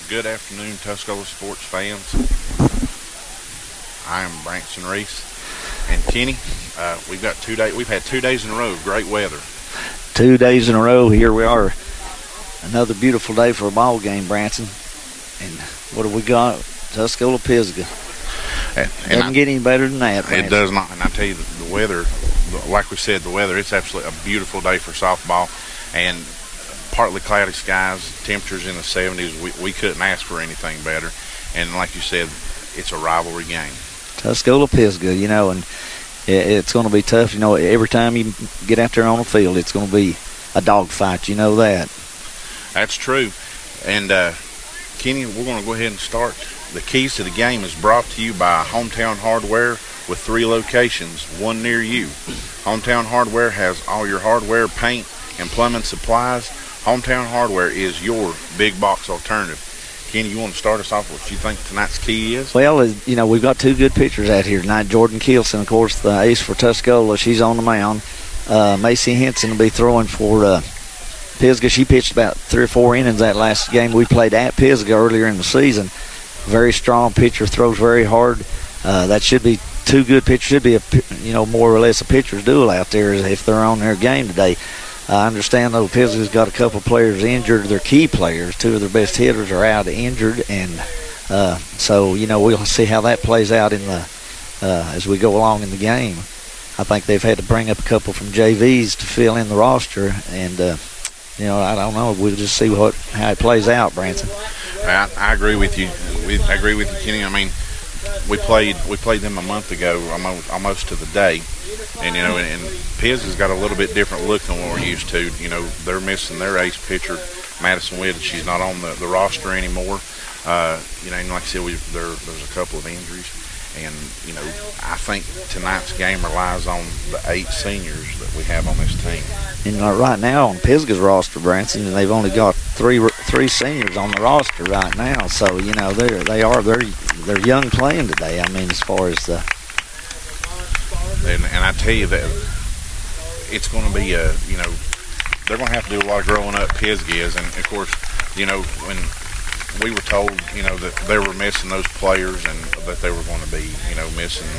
Good afternoon, Tuscola sports fans. I am Branson Reese and Kenny. We've got 2 days. We've had 2 days in a row of great weather. 2 days in a row. Here we are. Another beautiful day for a ball game, Branson. And what have we got? Tuscola Pisgah. Doesn't get any better than that, Branson. It does not. And I tell you, the weather, like we said, the weather, it's absolutely a beautiful day for softball. And partly cloudy skies, temperatures in the 70s. We couldn't ask for anything better. And like you said, it's a rivalry game. Tuscola Pisgah, and it's going to be tough. Every time you get out there on the field, it's going to be a dogfight. You know that. That's true. And, Kenny, we're going to go ahead and start. The keys to the game is brought to you by Hometown Hardware with 3 locations, one near you. Hometown Hardware has all your hardware, paint, and plumbing supplies. Hometown Hardware is your big box alternative. Kenny, you want to start us off with what you think tonight's key is? Well, we've got 2 good pitchers out here tonight. Jordan Kielson, of course, the ace for Tuscola. She's on the mound. Macy Henson will be throwing for Pisgah. She pitched about 3 or 4 innings that last game we played at Pisgah earlier in the season. Very strong pitcher, throws very hard. That should be 2 good pitchers. Should be more or less a pitcher's duel out there if they're on their game today. I understand, though, Pisgah's got a couple players injured. Their key players, 2 of their best hitters, are out injured, and so we'll see how that plays out in the as we go along in the game. I think they've had to bring up a couple from JVs to fill in the roster, and I don't know. We'll just see how it plays out, Branson. I agree with you. I agree with you, Kenny. I mean, we played them a month ago, almost to the day. And Pisgah's got a little bit different look than what we're used to. They're missing their ace pitcher, Madison Witt. She's not on the roster anymore. And like I said, there's a couple of injuries. And, I think tonight's game relies on the 8 seniors that we have on this team. And right now on Pisgah's roster, Branson, they've only got three seniors on the roster right now. So, they're young playing today. I mean, as far as the... And I tell you that it's going to be they're going to have to do a lot of growing up, Pisgah is. And, of course, when we were told, that they were missing those players and that they were going to be, missing,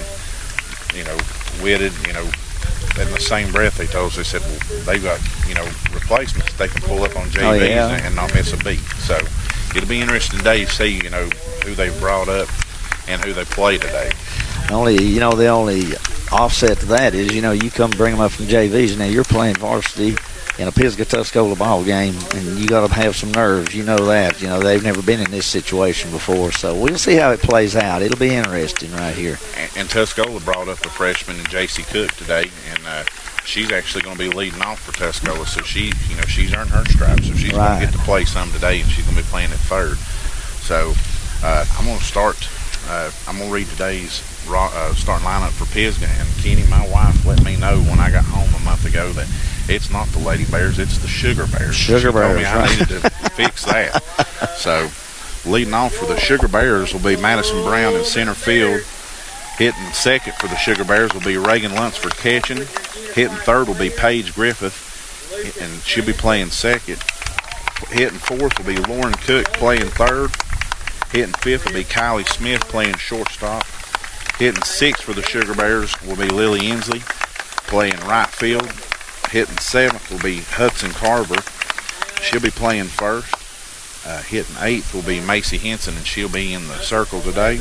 Witted, in the same breath they told us, they said, well, they've got, replacements they can pull up on JVs and not miss a beat. So it'll be interesting today to see, who they've brought up and who they play today. The only offset to that is, you come bring them up from JVs. Now you're playing varsity in a Pisgah-Tuscola ball game, and you got to have some nerves. You know that. They've never been in this situation before, so we'll see how it plays out. It'll be interesting right here. And Tuscola brought up a freshman, J.C. Cook, today, and she's actually going to be leading off for Tuscola. So she's earned her stripes, so she's going to get to play some today, and she's going to be playing at third. So I'm going to start. I'm going to read today's starting lineup for Pisgah. And Kenny, my wife, let me know when I got home a month ago that it's not the Lady Bears, it's the Sugar Bears. Sugar Bears. I needed to fix that. So leading off for the Sugar Bears will be Madison Brown in center field. Hitting second for the Sugar Bears will be Reagan Lunsford catching. Hitting third will be Paige Griffith, and she'll be playing second. Hitting fourth will be Lauren Cook playing third. Hitting fifth will be Kylie Smith playing shortstop. Hitting sixth for the Sugar Bears will be Lily Inslee playing right field. Hitting seventh will be Hudson Carver. She'll be playing first. Hitting eighth will be Macy Henson, and she'll be in the circle today.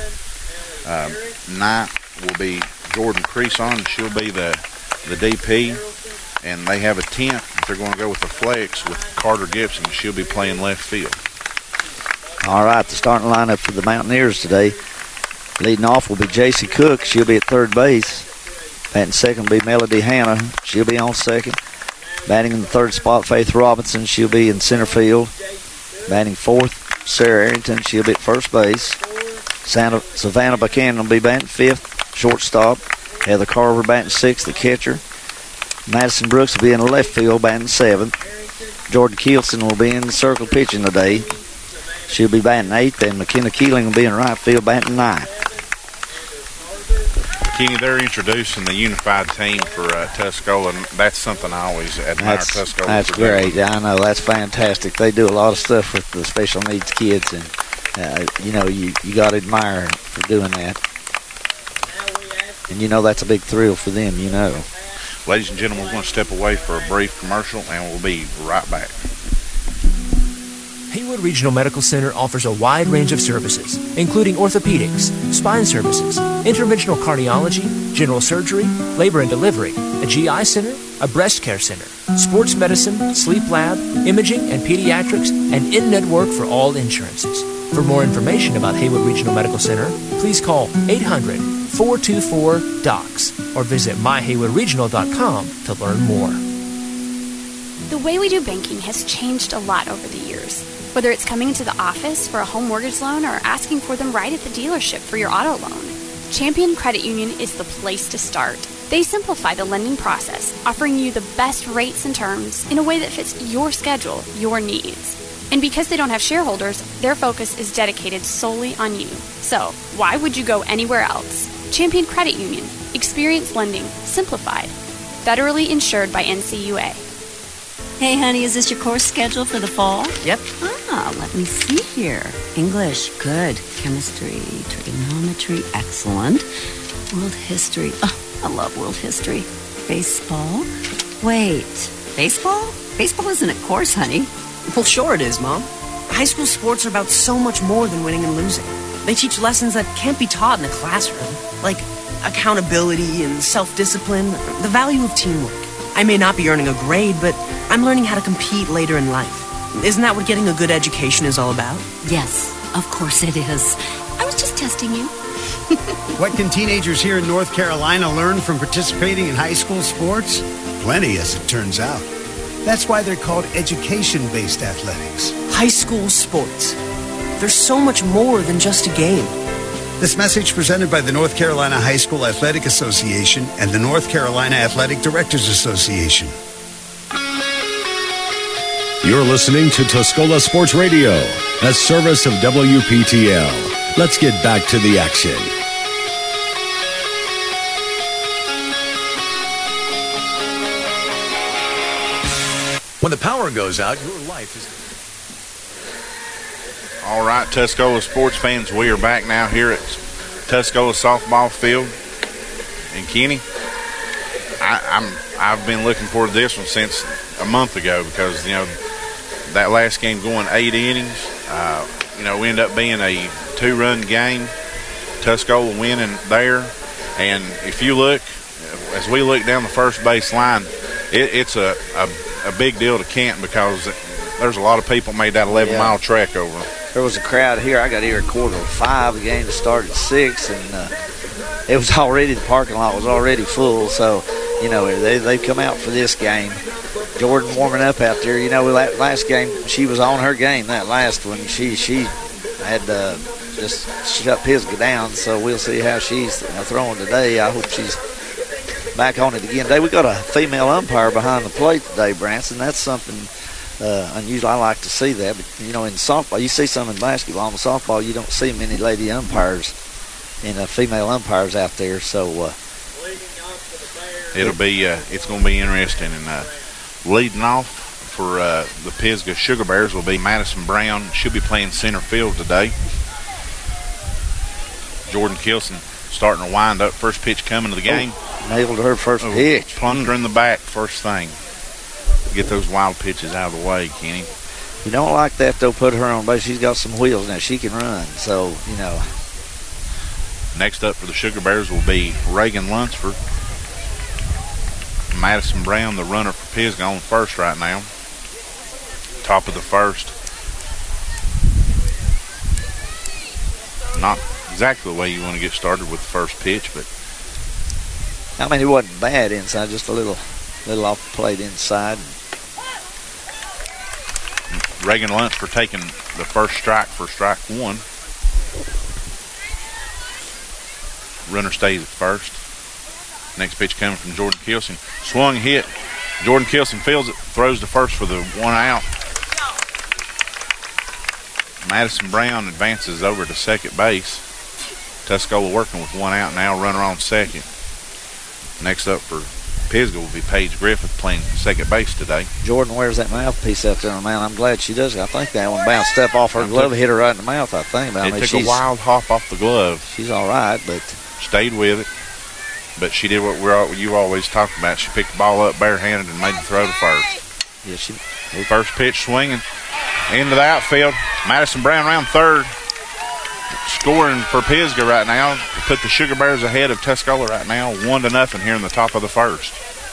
Ninth will be Jordan Creason, and she'll be the DP. And they have a 10th. They're going to go with the flex with Carter Gibson. She'll be playing left field. All right, the starting lineup for the Mountaineers today. Leading off will be J.C. Cook. She'll be at third base. Batting second will be Melody Hanna. She'll be on second. Batting in the third spot, Faith Robinson. She'll be in center field. Batting fourth, Sarah Arrington. She'll be at first base. Savannah Buchanan will be batting fifth, shortstop. Heather Carver batting sixth, the catcher. Madison Brooks will be in the left field, batting seventh. Jordan Kielson will be in the circle pitching today. She'll be batting eighth, and McKenna Keeling will be in right field, batting ninth. Kenny, they're introducing the unified team for Tuscola, and that's something I always admire Tuscola. That's great. I know, that's fantastic. They do a lot of stuff with the special needs kids, and You got to admire her for doing that. And that's a big thrill for them, Ladies and gentlemen, we're going to step away for a brief commercial, and we'll be right back. Haywood Regional Medical Center offers a wide range of services, including orthopedics, spine services, interventional cardiology, general surgery, labor and delivery, a GI center, a breast care center, sports medicine, sleep lab, imaging and pediatrics, and in-network for all insurances. For more information about Haywood Regional Medical Center, please call 800-424-DOCS or visit myhaywoodregional.com to learn more. The way we do banking has changed a lot over the years. Whether it's coming into the office for a home mortgage loan or asking for them right at the dealership for your auto loan, Champion Credit Union is the place to start. They simplify the lending process, offering you the best rates and terms in a way that fits your schedule, your needs. And because they don't have shareholders, their focus is dedicated solely on you. So, why would you go anywhere else? Champion Credit Union. Experience lending. Simplified. Federally insured by NCUA. Hey, honey, is this your course schedule for the fall? Yep. Let me see here. English, good. Chemistry, trigonometry, excellent. World history, I love world history. Baseball? Wait, baseball? Baseball isn't a course, honey. Well, sure it is, Mom. High school sports are about so much more than winning and losing. They teach lessons that can't be taught in the classroom, like accountability and self-discipline, the value of teamwork. I may not be earning a grade, but I'm learning how to compete later in life. Isn't that what getting a good education is all about? Yes, of course it is. I was just testing you. What can teenagers here in North Carolina learn from participating in high school sports? Plenty, as it turns out. That's why they're called education-based athletics. High school sports. There's so much more than just a game. This message presented by the North Carolina High School Athletic Association and the North Carolina Athletic Directors Association. You're listening to Tuscola Sports Radio, a service of WPTL. Let's get back to the action. When the power goes out, your life is... All right, Tuscola sports fans, we are back now here at Tuscola softball field. And Kenny, I've been looking forward to this one since a month ago because, that last game going 8 innings, we ended up being a 2-run game. Tuscola winning there. And if you look, as we look down the first base line, it's a big deal to Canton because there's a lot of people made that 11-mile trek over. There was a crowd here. I got here at 4:45. The game started at 6, and it was already, the parking lot was already full. So, they've come out for this game. Jordan warming up out there. That last game, she was on her game. That last one, she had just shut Pisgah down. So we'll see how she's throwing today. I hope she's back on it again today. We got a female umpire behind the plate today, Branson. That's something unusual. I like to see that. But, in softball, you see some in basketball. In softball, you don't see many lady umpires and female umpires out there. So it's going to be interesting. And leading off for the Pisgah Sugar Bears will be Madison Brown. She'll be playing center field today. Jordan Kilson starting to wind up. First pitch coming to the game. Nailed her first pitch. Plunked her in the back first thing. Get those wild pitches out of the way, Kenny. You don't like that, though, put her on base. She's got some wheels now. She can run, so, Next up for the Sugar Bears will be Reagan Lunsford. Madison Brown, the runner for Pisgah, on first right now. Top of the first. Not exactly the way you want to get started with the first pitch, but it wasn't bad inside, just a little off the plate inside. Reagan Lunsford taking the first strike for strike one. Runner stays at first. Next pitch coming from Jordan Kilson. Swung, hit. Jordan Kilson fields it, throws the first for the one out. Madison Brown advances over to second base. Tuscola working with one out now, runner on second. Next up for Pisgah will be Paige Griffith playing second base today. Jordan wears that mouthpiece out there on the mound. I'm glad she does. I think that one bounced up off her glove, hit her right in the mouth, I think. But It took a wild hop off the glove. She's all right, but stayed with it. But she did what you always talk about. She picked the ball up barehanded and made the throw to first. Yeah, she. First pitch swinging into the outfield. Madison Brown around third. Scoring for Pisgah right now. Put the Sugar Bears ahead of Tuscola right now, 1-0 here in the top of the first.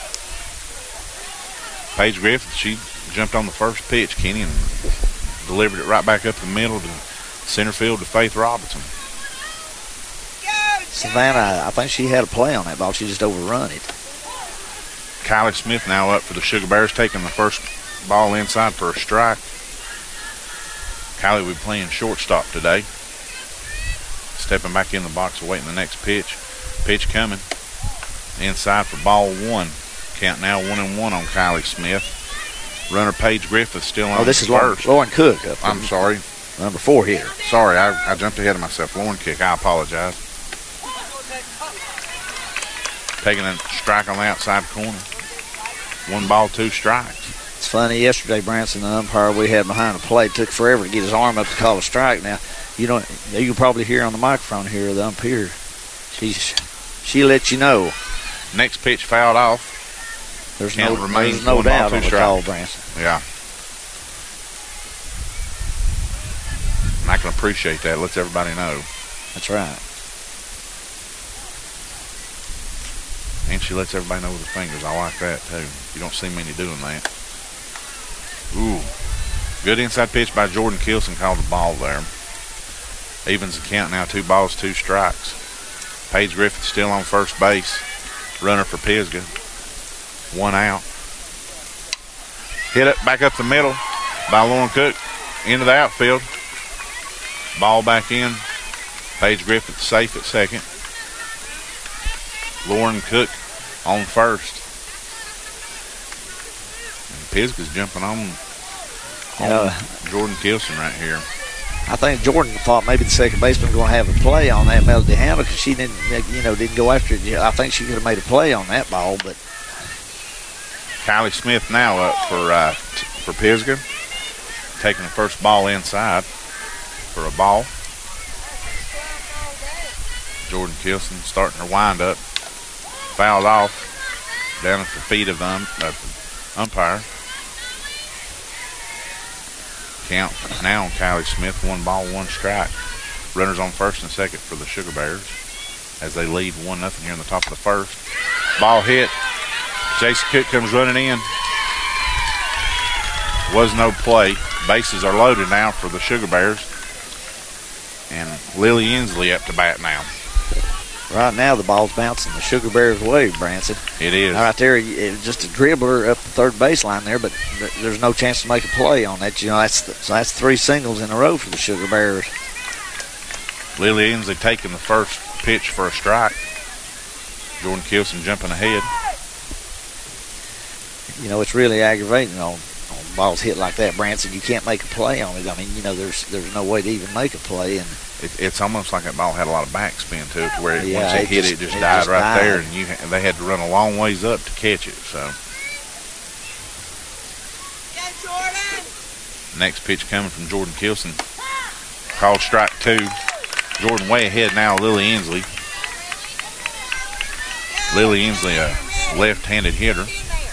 Paige Griffith, she jumped on the first pitch, Kenny, and delivered it right back up the middle to center field to Faith Robinson. Savannah, I think she had a play on that ball. She just overrun it. Kylie Smith now up for the Sugar Bears, taking the first ball inside for a strike. Kylie will be playing shortstop today. Stepping back in the box, awaiting the next pitch. Pitch coming. Inside for ball one. Count now 1-1 on Kylie Smith. Runner Paige Griffith still on this is first. Lauren Cook. I'm sorry. Number 4 hitter. Sorry, I jumped ahead of myself. Lauren Cook, I apologize. Taking a strike on the outside corner. 1 ball, 2 strikes. It's funny, yesterday, Branson, the umpire we had behind the plate, took forever to get his arm up to call a strike. Now, you can probably hear on the microphone here, the umpire, she lets you know. Next pitch fouled off. There's no doubt on the call, Branson. Yeah. And I can appreciate that. Lets everybody know. That's right. And she lets everybody know with her fingers. I like that, too. You don't see many doing that. Ooh. Good inside pitch by Jordan Kilson. Called the ball there. Evens the count now. 2 balls, 2 strikes. Paige Griffith still on first base. Runner for Pisgah. 1 out. Hit it back up the middle by Lauren Cook. Into the outfield. Ball back in. Paige Griffith safe at second. Lauren Cook on first. And Pisgah's jumping on Jordan Kilson right here. I think Jordan thought maybe the second baseman was going to have a play on that Melody Hammer because she didn't go after it. I think she could have made a play on that ball, but Kylie Smith now up for Pisgah, taking the first ball inside for a ball. Jordan Kilson starting her wind up, fouled off down at the feet of the umpire. Count now on Kylie Smith, 1 ball, 1 strike. Runners on first and second for the Sugar Bears as they lead 1-0 here in the top of the first. Ball hit. Jason Cook comes running in. Was no play. Bases are loaded now for the Sugar Bears. And Lily Inslee up to bat now. Right now the ball's bouncing the Sugar Bears' way, Branson. It is. Right there, just a dribbler up the third baseline there, but there's no chance to make a play on that. That's 3 singles in a row for the Sugar Bears. Lily Inslee taking the first pitch for a strike. Jordan Kilson jumping ahead. It's really aggravating on balls hit like that, Branson. You can't make a play on it. I mean, there's no way to even make a play, and it's almost like that ball had a lot of backspin to it, to where once it hit, it just died right there, and they had to run a long ways up to catch it. So, next pitch coming from Jordan Kilson, called strike 2. Jordan way ahead now. Lily Inslee. Lily Inslee, a left-handed hitter.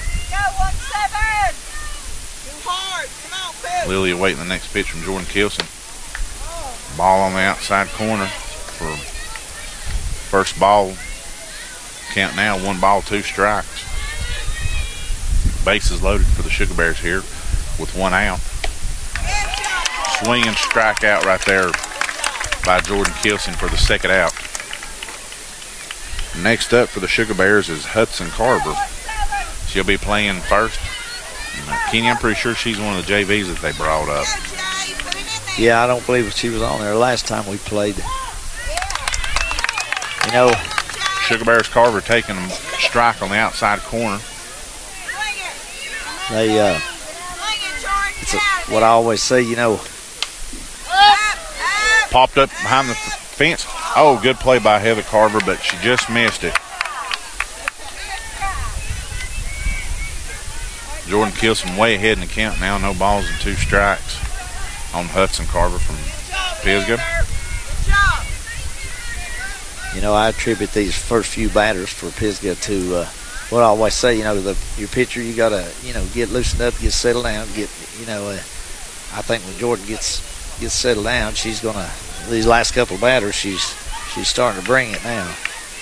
Lily awaiting the next pitch from Jordan Kilson. Ball on the outside corner for first ball. Count now, 1 ball, 2 strikes. Bases loaded for the Sugar Bears here with 1 out. Swinging strikeout right there by Jordan Kilson for the second out. Next up for the Sugar Bears is Hudson Carver. She'll be playing first. Kenny, I'm pretty sure she's one of the JVs that they brought up. Yeah, I don't believe she was on there last time we played. Sugar Bears Carver taking a strike on the outside corner. It's what I always say, Popped up behind the fence. Oh, good play by Heather Carver, but she just missed it. Jordan Kilson way ahead in the count now. No balls and 2 strikes on Hudson Carver from Pisgah. You know, I attribute these first few batters for Pisgah to what I always say. You know, your pitcher, you got to, you know, get loosened up, get settled down, get, you know, I think when Jordan gets settled down, she's gonna. These last couple of batters, she's starting to bring it now.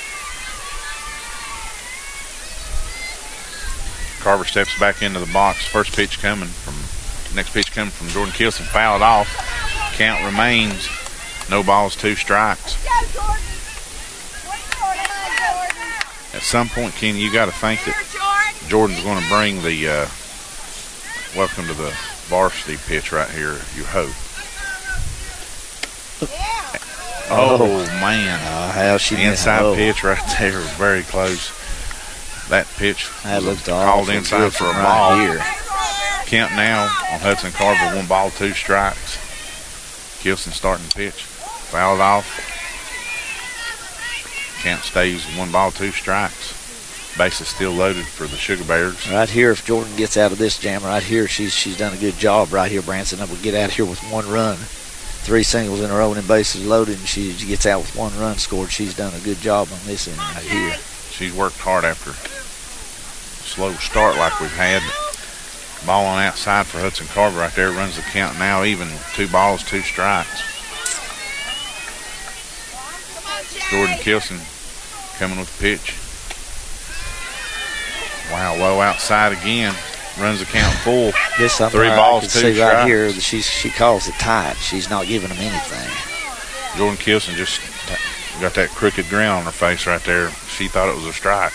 Carver steps back into the box. Next pitch coming from Jordan Kilson. Fouled off. Count remains. No balls, 2 strikes. At some point, Kenny, you got to think that Jordan's going to bring the welcome to the varsity pitch right here, you hope. Oh man. How she inside pitch right there, very close. That pitch that looked called inside for a ball. Here. Count now on Hudson Carver, 1 ball, 2 strikes. Kilson starting the pitch. Fouled off. Count stays 1 ball, 2 strikes. Base is still loaded for the Sugar Bears. Right here, if Jordan gets out of this jam right here, she's done a good job right here, Branson. We'll get out here with 1 run. 3 singles in a row and bases loaded, and she gets out with 1 run scored. She's done a good job on this end right here. She's worked hard after a slow start like we've had. Ball on outside for Hudson Carver right there. Runs the count now even. 2 balls, 2 strikes. Jordan Kilson coming with the pitch. Wow, low outside again. Runs the count full. This 3 balls, 2 see strikes. Right here, she calls it tight. She's not giving them anything. Jordan Kilson just got that crooked grin on her face right there. She thought it was a strike.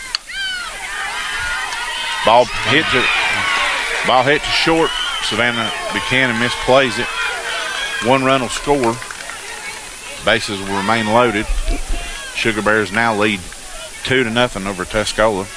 Ball hit to short. Savannah Buchanan misplays it. 1 run will score. Bases will remain loaded. Sugar Bears now lead 2-0 over Tuscola.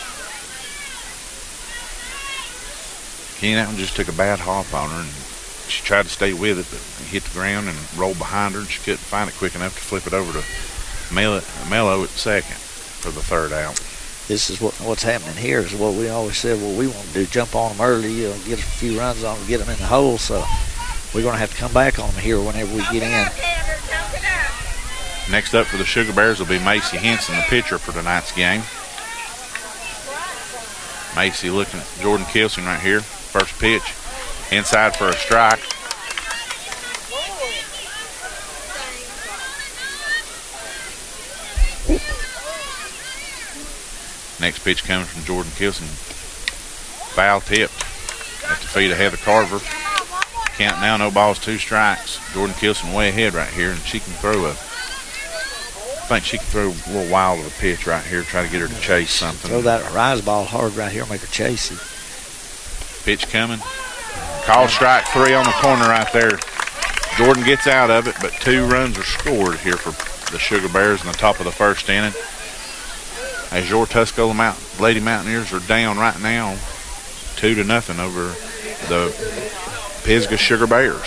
Kenny, that one just took a bad hop on her, and she tried to stay with it, but hit the ground and rolled behind her, and she couldn't find it quick enough to flip it over to Mello at second for the 3rd out. This is what's happening here is what we always said, what we want to do, jump on them early, get a few runs on them, get them in the hole, so we're going to have to come back on them here whenever we get in. Next up for the Sugar Bears will be Macy Henson, the pitcher for tonight's game. Macy looking at Jordan Kilson right here. First pitch, inside for a strike. Next pitch coming from Jordan Kilson. Foul tipped at the feet of Heather Carver. Count now, no balls, 2 strikes. Jordan Kilson way ahead right here, and she can throw I think she can throw a little wild of a pitch right here, try to get her to chase something. Throw that rise ball hard right here, make her chase it. Pitch coming. Call strike 3 on the corner right there. Jordan gets out of it, but 2 runs are scored here for the Sugar Bears in the top of the 1st inning. As your Tuscola Lady Mountaineers are down right now 2-0 over the Pisgah Sugar Bears.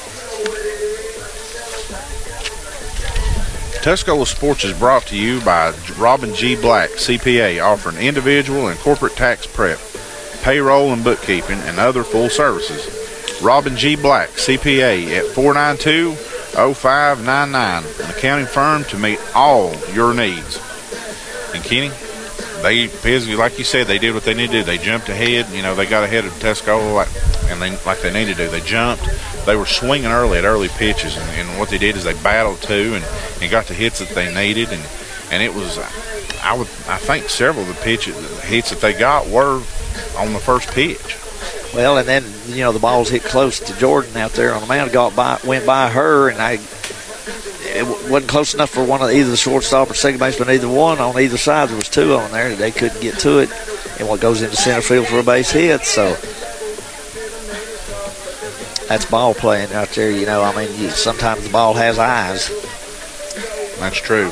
Tuscola Sports is brought to you by Robin G. Black, CPA, offering individual and corporate tax prep, payroll and bookkeeping, and other full services. Robin G. Black, CPA, at 492-0599, an accounting firm to meet all your needs. And Kenny, Pisgah, like you said, they did what they needed to do. They jumped ahead. You know, they got ahead of Tuscola like they needed to do. They jumped. They were swinging early at early pitches, and what they did is they battled too and got the hits that they needed. And it was, I think several of the hits that they got were on the first pitch. Well, and then, you know, the balls hit close to Jordan out there on the mound, went by her, and it wasn't close enough for one of either the shortstop or second baseman, either one on either side. There was 2 on there. They couldn't get to it, and what goes into center field for a base hit. So that's ball playing out there. You know, I mean, sometimes the ball has eyes. That's true.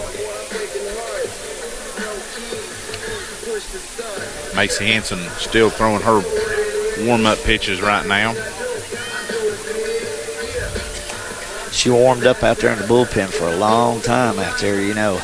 Macy Henson still throwing her warm-up pitches right now. She warmed up out there in the bullpen for a long time out there, you know.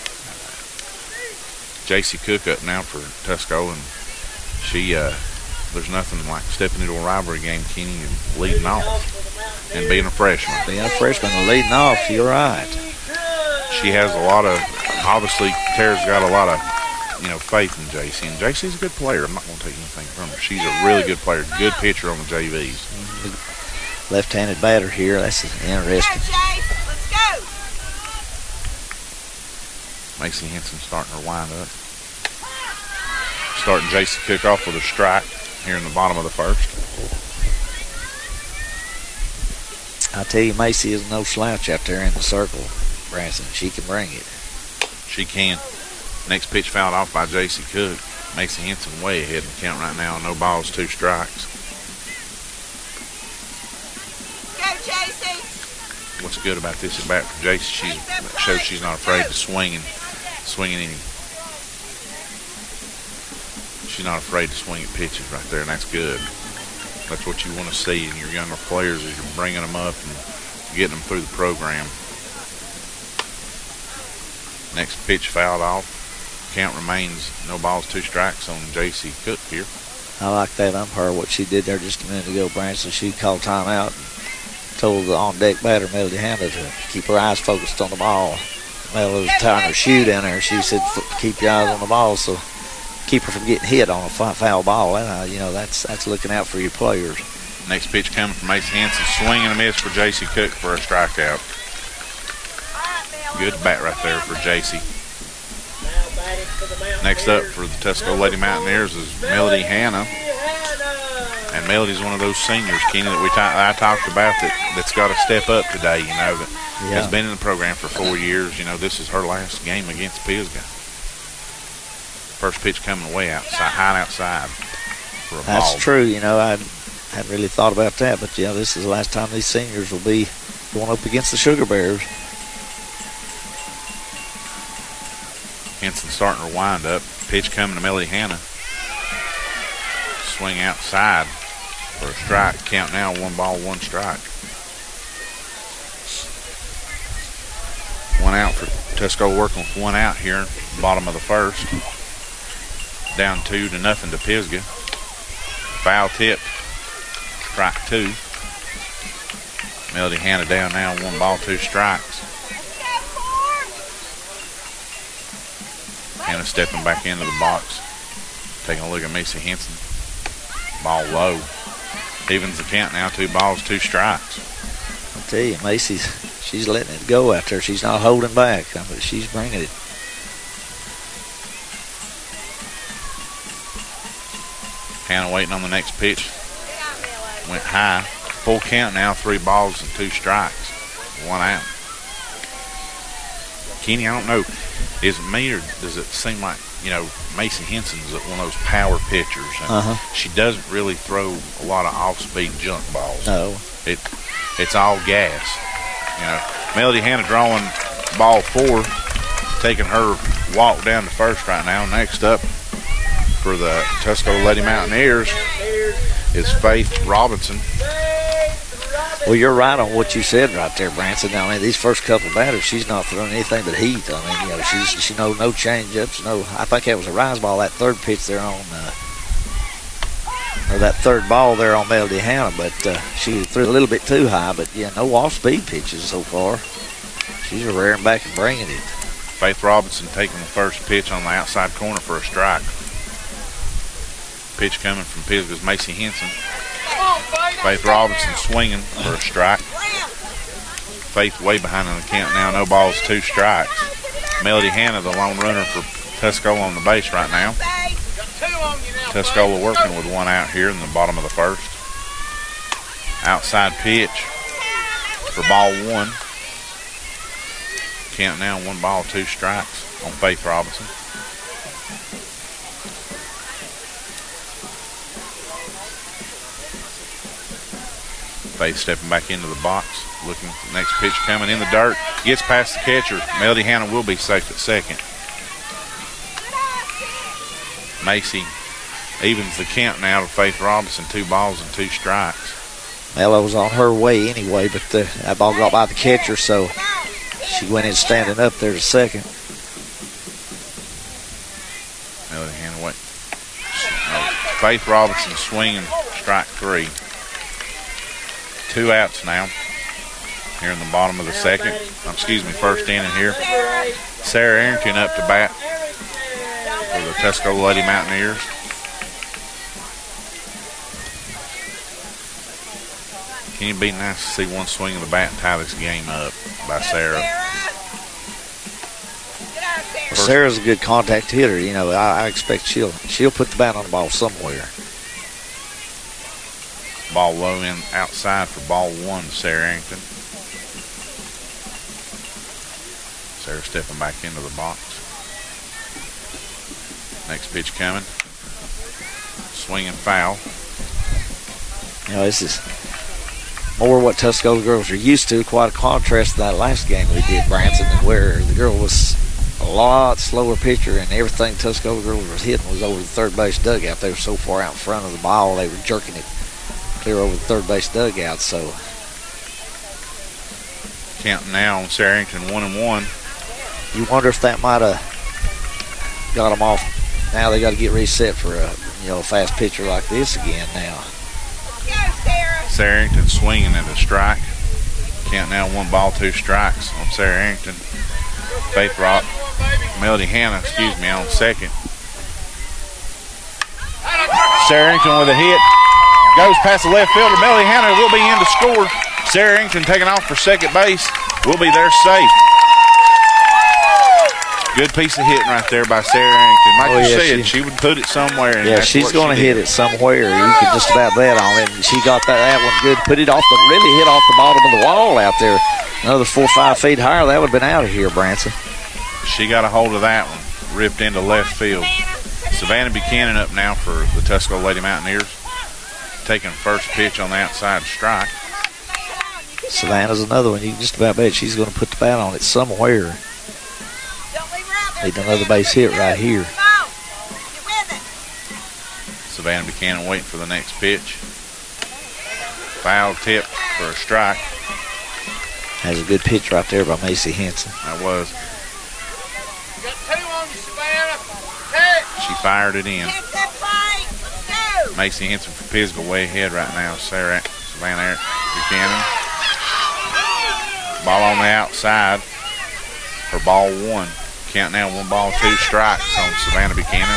J.C. Cook up now for Tuscola, and she there's nothing like stepping into a rivalry game, Kenny, and leading off and being a freshman. Being a freshman and leading off, you're right. She has a lot of, obviously, Tara's got a lot of, faith in JC. And JC's a good player. I'm not going to take anything from her. She's a really good player, good pitcher on the JVs. Left-handed batter here. That's interesting. Let's go. Macy Henson starting her wind up. Starting JC Cook off with a strike here in the bottom of the first. I tell you, Macy is no slouch out there in the circle, Branson. She can bring it. She can. Next pitch fouled off by JC Cook. Macy Henson way ahead in the count right now. No balls, 2 strikes. Go, JC. What's good about this at bat for JC? She shows she's not afraid to swing any. She's not afraid to swing at pitches right there, and that's good. That's what you want to see in your younger players as you're bringing them up and getting them through the program. Next pitch fouled off. Count remains no balls, 2 strikes on JC Cook here. I like that umpire, what she did there just a minute ago, Branson. She called timeout and told the on-deck batter, Melody Hanna, to keep her eyes focused on the ball. Melody was tying her shoe down there. She said, keep your eyes on the ball, so keep her from getting hit on a foul ball. And, that's looking out for your players. Next pitch coming from Macy Henson. Swing and a miss for JC Cook for a strikeout. Good bat right there for JC. Next up for the Tuscola Lady Mountaineers is Melody Hanna. And Melody's one of those seniors, Kenny, that I talked about that's got to step up today, that has been in the program for 4 years. This is her last game against Pisgah. First pitch coming away outside, high outside for a ball. That's true. I hadn't really thought about that, but this is the last time these seniors will be going up against the Sugar Bears. Henson starting her wind up. Pitch coming to Melody Hanna. Swing outside for a strike. Count now, 1 ball, 1 strike. 1 out for Tuscola, working with 1 out here, bottom of the first. Down 2-0 to Pisgah. Foul tip. Strike 2. Melody Hanna down now, 1 ball, 2 strikes. Hanna stepping back into the box. Taking a look at Macy Henson. Ball low. Evens the count now, 2 balls, 2 strikes. I'll tell you, Macy's, she's letting it go out there. She's not holding back. She's bringing it. Hanna waiting on the next pitch. Went high. Full count now, 3 balls and 2 strikes. 1 out. Kenny, I don't know. Is it me or does it seem like, Macy Henson's one of those power pitchers? And she doesn't really throw a lot of off-speed junk balls. No. It's all gas. Melody Hanna drawing ball 4, taking her walk down to first right now. Next up for the Tuscola Lady Mountaineers is Faith Robinson. Well, you're right on what you said right there, Branson. These first couple batters, she's not throwing anything but heat. She no change-ups. I think that was a rise ball, that third pitch there on, or that third ball there on Melody Hanna, but she threw a little bit too high. But no off-speed pitches so far. She's rearing back and bringing it. Faith Robinson taking the first pitch on the outside corner for a strike. Pitch coming from Pisgah's Macy Henson. Faith Robinson swinging for a strike. Faith way behind on the count now. No balls, 2 strikes. Melody Hanna, the lone runner for Tuscola on the base right now. Tuscola working with 1 out here in the bottom of the first. Outside pitch for ball 1. Count now, 1 ball, 2 strikes on Faith Robinson. Faith stepping back into the box, looking for the next pitch coming in the dirt. Gets past the catcher. Melody Hanna will be safe at second. Macy evens the count now to Faith Robinson, 2 balls and 2 strikes. Mello was on her way anyway, but that ball got by the catcher, so she went in standing up there to second. Melody Hanna Faith Robinson swinging, strike 3. 2 outs now here in the bottom of the first inning here. Sarah Arrington up to bat for the Tuscola Lady Mountaineers. Can it be nice to see one swing of the bat and tie this game up by Sarah? Sarah's a good contact hitter. You know, I expect she'll put the bat on the ball somewhere. Ball low in outside for ball 1 to Sarah Arrington. Sarah stepping back into the box. Next pitch coming. Swinging foul. You know, this is more what Tuscola girls are used to. Quite a contrast to that last game we did, Branson, where the girl was a lot slower pitcher, and everything Tuscola girls was hitting was over the third base dugout. They were so far out in front of the ball, they were jerking it clear over the third base dugout. So counting now on Sarah Arrington 1-1. You wonder if that might have got them off. Now they got to get reset for a fast pitcher like this again now. Sarah Arrington swinging at a strike. Count now 1 ball, 2 strikes on Sarah Arrington. Faith Rock, Melody Hanna, on second. Sarah Arrington with a hit. Goes past the left fielder. Melody Hanna will be in to score. Sarah Arrington taking off for second base. Will be there safe. Good piece of hitting right there by Sarah Arrington. Like you said, she would put it somewhere. And she's going to hit it somewhere. You could just about bet on it. And she got that one good. Put it off really hit off the bottom of the wall out there. Another 4 or 5 feet higher, that would have been out of here, Branson. She got a hold of that one. Ripped into left field. Savannah Buchanan up now for the Tuscola Lady Mountaineers. Taking first pitch on the outside strike. Savannah's another one. You can just about bet she's going to put the bat on it somewhere. Need another base hit right here. Savannah Buchanan waiting for the next pitch. Foul tip for a strike. Has a good pitch right there by Macy Henson. That was. She fired it in. Macy Henson for Pisgah way ahead right now. Savannah Buchanan. Ball on the outside for ball 1. Count now 1 ball, 2 strikes on Savannah Buchanan.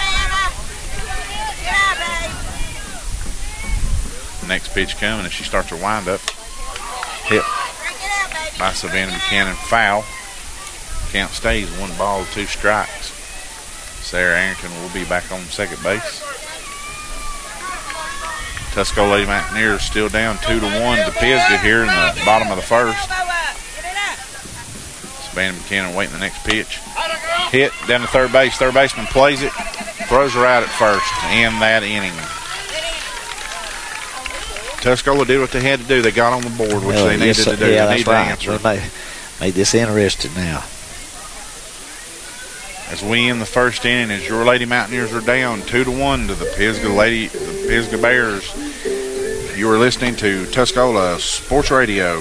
Next pitch coming as she starts her windup. Hit by Savannah Buchanan, foul. Count stays 1 ball, 2 strikes. Sarah Arrington will be back on second base. Tuscola Lady Mountaineers still down 2-1 to Pisgah here in the bottom of the first. Savannah Buchanan waiting the next pitch. Hit down to third base. Third baseman plays it. Throws her out at first to end that inning. Tuscola did what they had to do. They got on the board, which they needed to do. Yeah, they need right. to answer. They made this interesting now. As we end the first inning, as your Lady Mountaineers are down 2-1 to the Pisgah Bears. You are listening to Tuscola Sports Radio.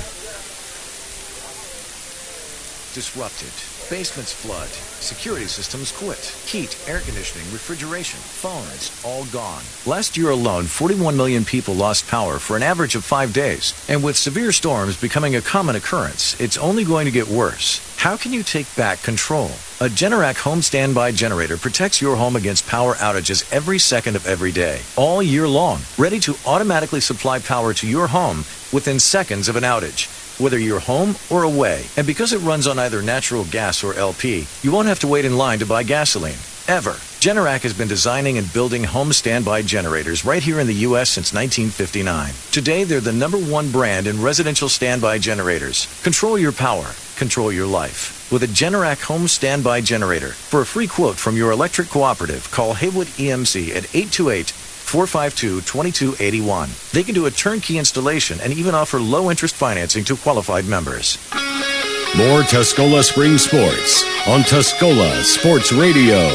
Disrupted. Basements flood. Security systems quit. Heat, air conditioning, refrigeration, phones, all gone. Last year alone, 41 million people lost power for an average of 5 days. And with severe storms becoming a common occurrence, it's only going to get worse. How can you take back control? A Generac home standby generator protects your home against power outages every second of every day, all year long, ready to automatically supply power to your home within seconds of an outage, whether you're home or away. And because it runs on either natural gas or LP, you won't have to wait in line to buy gasoline, ever. Generac has been designing and building home standby generators right here in the U.S. since 1959. Today, they're the #1 brand in residential standby generators. Control your power. Control your life with a Generac home standby generator. For a free quote from your electric cooperative, call Haywood EMC at 828-452-2281. They can do a turnkey installation and even offer low-interest financing to qualified members. More Tuscola Spring Sports on Tuscola Sports Radio.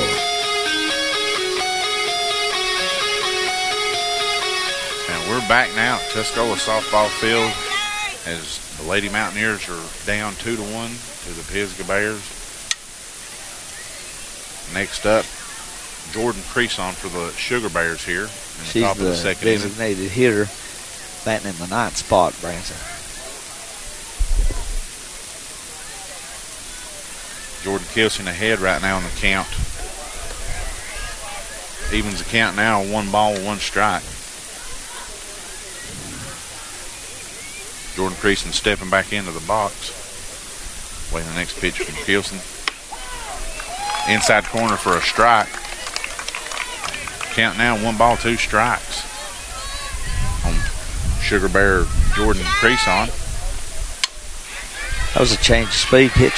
And we're back now at Tuscola softball field as the Lady Mountaineers are down 2-1 to the Pisgah Bears. Next up, Jordan Creason for the Sugar Bears here in the She's top of the second inning. designated hitter, batting in the 9th spot, Branson. Jordan Kilson ahead right now in the count. Evens the count now, 1 ball, 1 strike. Jordan Creason stepping back into the box. Waiting the next pitch from Kilson. Inside corner for a strike. Count now, 1 ball, 2 strikes. On Sugar Bear Jordan Creason. That was a change of speed pitch.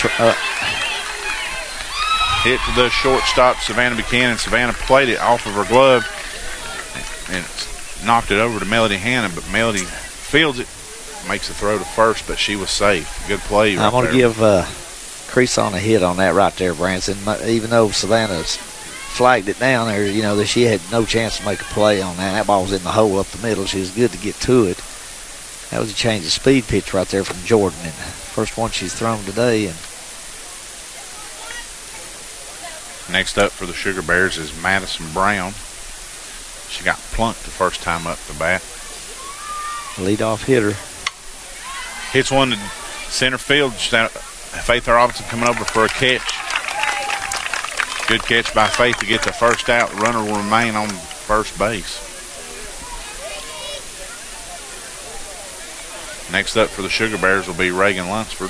Hit to the shortstop, Savannah Buchanan. Savannah played it off of her glove and knocked it over to Melody Hanna, but Melody fields it, makes the throw to first, but she was safe. Good play. I'm going to give Creason a hit on that right there, Branson. Even though Savannah's flagged it down there, you know, that she had no chance to make a play on that. That ball was in the hole up the middle. She was good to get to it. That was a change of speed pitch right there from Jordan, and first one she's thrown today. And next up for the Sugar Bears is Madison Brown. She got plunked the first time up the bat. Leadoff hitter. Hits one to center field. Faith Robinson coming over for a catch. Good catch by Faith to get the first out. The runner will remain on first base. Next up for the Sugar Bears will be Reagan Lunsford.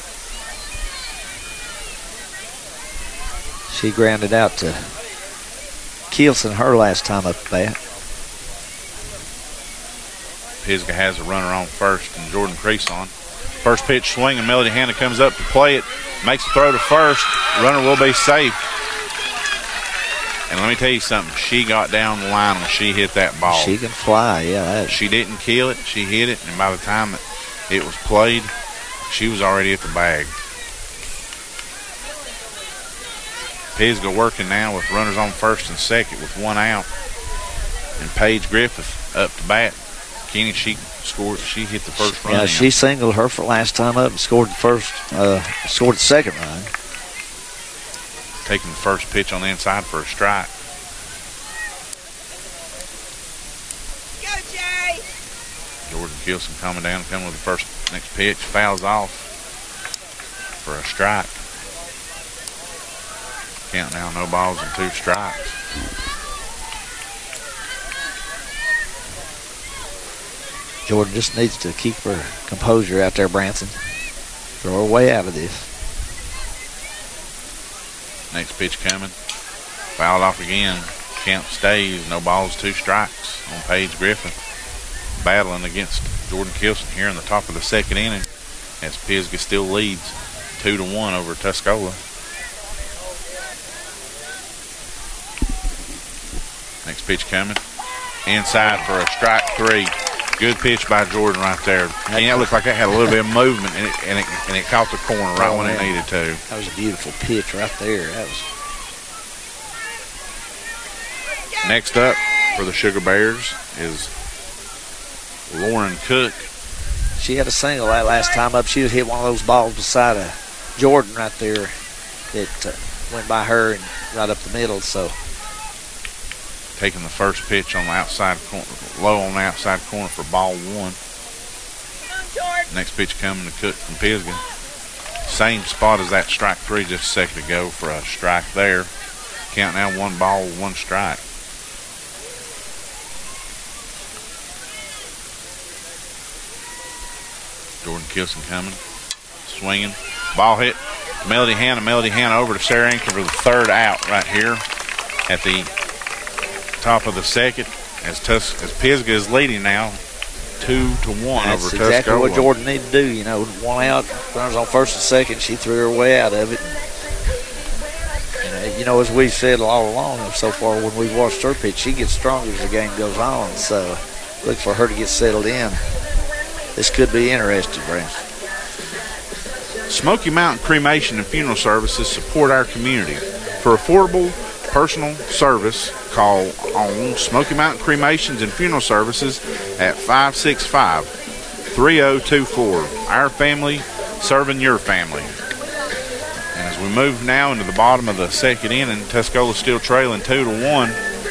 She grounded out to Kielson her last time up the bat. Pisgah has a runner on first and Jordan Creason. First pitch swing and Melody Hanna comes up to play it. Makes the throw to first. Runner will be safe. And let me tell you something. She got down the line when she hit that ball. She can fly, yeah. She didn't kill it. She hit it. And by the time it was played, she was already at the bag. Pisgah working now with runners on first and second with 1 out. And Paige Griffith up to bat. Kenny, she scored. She hit the first run. Yeah, she singled her for last time up and scored the second run. Taking the first pitch on the inside for a strike. Go, Jay! Jordan Kilson coming with the next pitch. Fouls off for a strike. Count now, no balls and 2 strikes. Jordan just needs to keep her composure out there, Branson. Throw her way out of this. Next pitch coming. Fouled off again. Count stays. No balls, 2 strikes on Paige Griffin. Battling against Jordan Kilson here in the top of the second inning as Pisgah still leads 2-1 over Tuscola. Next pitch coming. Inside for a strike 3. Good pitch by Jordan right there. And it looked like that had a little bit of movement, and it caught the corner right when it needed to. That was a beautiful pitch right there. That was. Next up for the Sugar Bears is Lauren Cook. She had a single that last time up. She just hit one of those balls beside Jordan right there that went by her and right up the middle. So. Taking the first pitch on the outside corner, low on the outside corner for ball 1. Next pitch coming to Cook from Pisgah. Same spot as that strike 3 just a second ago for a strike there. Count now, 1 ball, 1 strike. Jordan Kilson coming, swinging, ball hit. Melody Hanna over to Sarah Anker for the 3rd out right here at the top of the second as Pisgah is leading now 2-1 over Tuscola. That's exactly what Jordan needed to do. You know, 1 out, runners on first and second. She threw her way out of it. And, you know, as we've said all along so far when we've watched her pitch, she gets stronger as the game goes on. So look for her to get settled in. This could be interesting, Brent. Smoky Mountain Cremation and Funeral Services support our community. For affordable personal service, call on Smoky Mountain Cremations and Funeral Services at 565-3024. Our family serving your family. And as we move now into the bottom of the second inning, Tuscola's still trailing 2-1.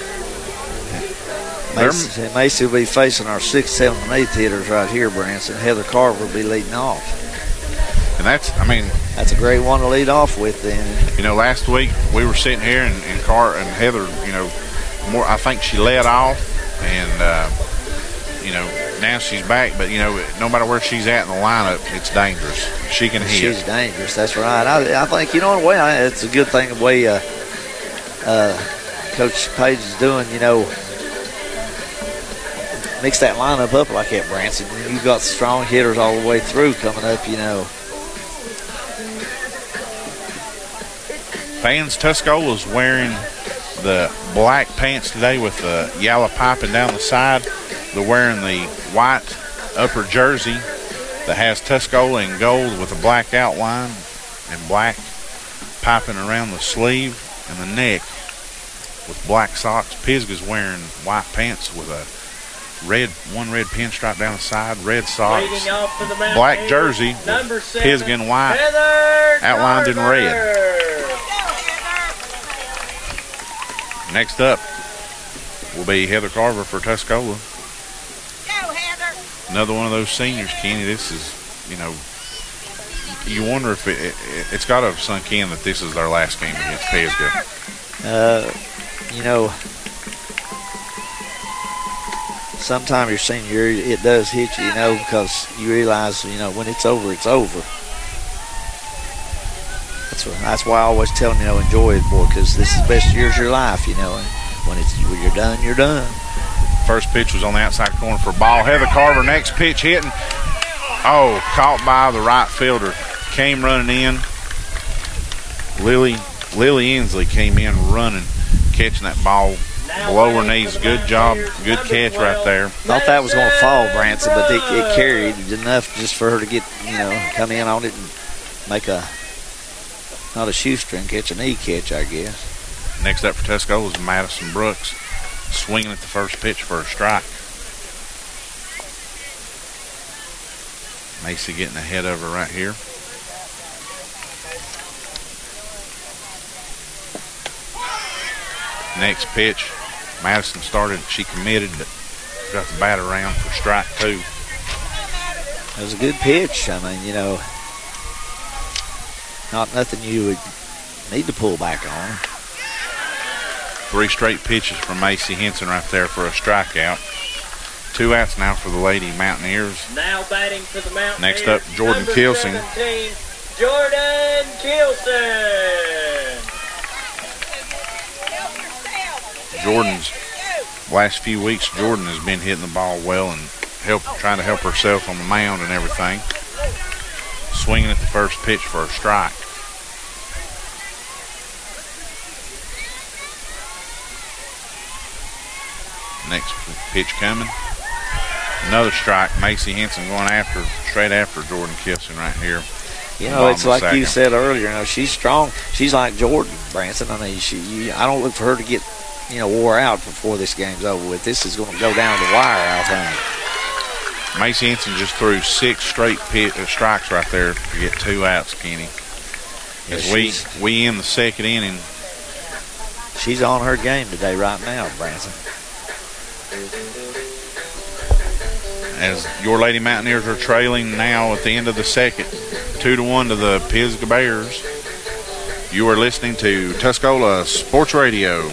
Macy will be facing our 6th, 7th, and 8th hitters right here, Branson. Heather Carver will be leading off. And that's a great one to lead off with then. Last week we were sitting here and Heather, I think she led off, and, now she's back. But, no matter where she's at in the lineup, it's dangerous. She can hit. She's dangerous, that's right. I think, in a way, it's a good thing the way Coach Page is doing, mix that lineup up like that, Branson. You've got strong hitters all the way through coming up, Fans, Tuscola's wearing the black pants today with the yellow piping down the side. They're wearing the white upper jersey that has Tuscola in gold with a black outline and black piping around the sleeve and the neck with black socks. Pisgah's wearing white pants with a red pinstripe down the side, red socks, black jersey with Pisgah and white outlined in red. Next up will be Heather Carver for Tuscola. Go, Heather. Another one of those seniors, Kenny. This is, you wonder if it's got to have sunk in that this is their last game against Pisgah. Sometime your senior year, it does hit you, because you realize, when it's over, it's over. That's why I always tell them, enjoy it, boy, because this is the best years of your life, and when you're done, you're done. First pitch was on the outside corner for a ball. Heather Carver, next pitch hitting. Oh, caught by the right fielder. Came running in. Lily Inslee came in running, catching that ball below her knees. Good job, good catch right there. Thought that was going to fall, Branson, but it carried enough just for her to get, come in on it and make not a shoestring catch, a knee catch, I guess. Next up for Tuscola is Madison Brooks, swinging at the first pitch for a strike. Macy getting ahead of her right here. Next pitch, Madison started, she committed, but got the bat around for strike 2. It was a good pitch. Not nothing you would need to pull back on. 3 straight pitches from Macy Henson right there for a strikeout. 2 outs now for the Lady Mountaineers. Now batting for the Mountaineers. Next up, Jordan Kilsing. Jordan Kilsing. Jordan's last few weeks, Jordan has been hitting the ball well and trying to help herself on the mound and everything. Swinging at the first pitch for a strike. Next pitch coming. Another strike. Macy Henson going straight after Jordan Kilsing right here. It's like you said earlier. She's strong. She's like Jordan, Branson. I don't look for her to get, wore out before this game's over with. This is going to go down the wire, I think. Macy Henson just threw 6 straight strikes right there to get 2 outs, Kenny. As we end the second inning. She's on her game today right now, Branson. As your Lady Mountaineers are trailing now at the end of the second, 2-1 to the Pisgah Bears. You are listening to Tuscola Sports Radio.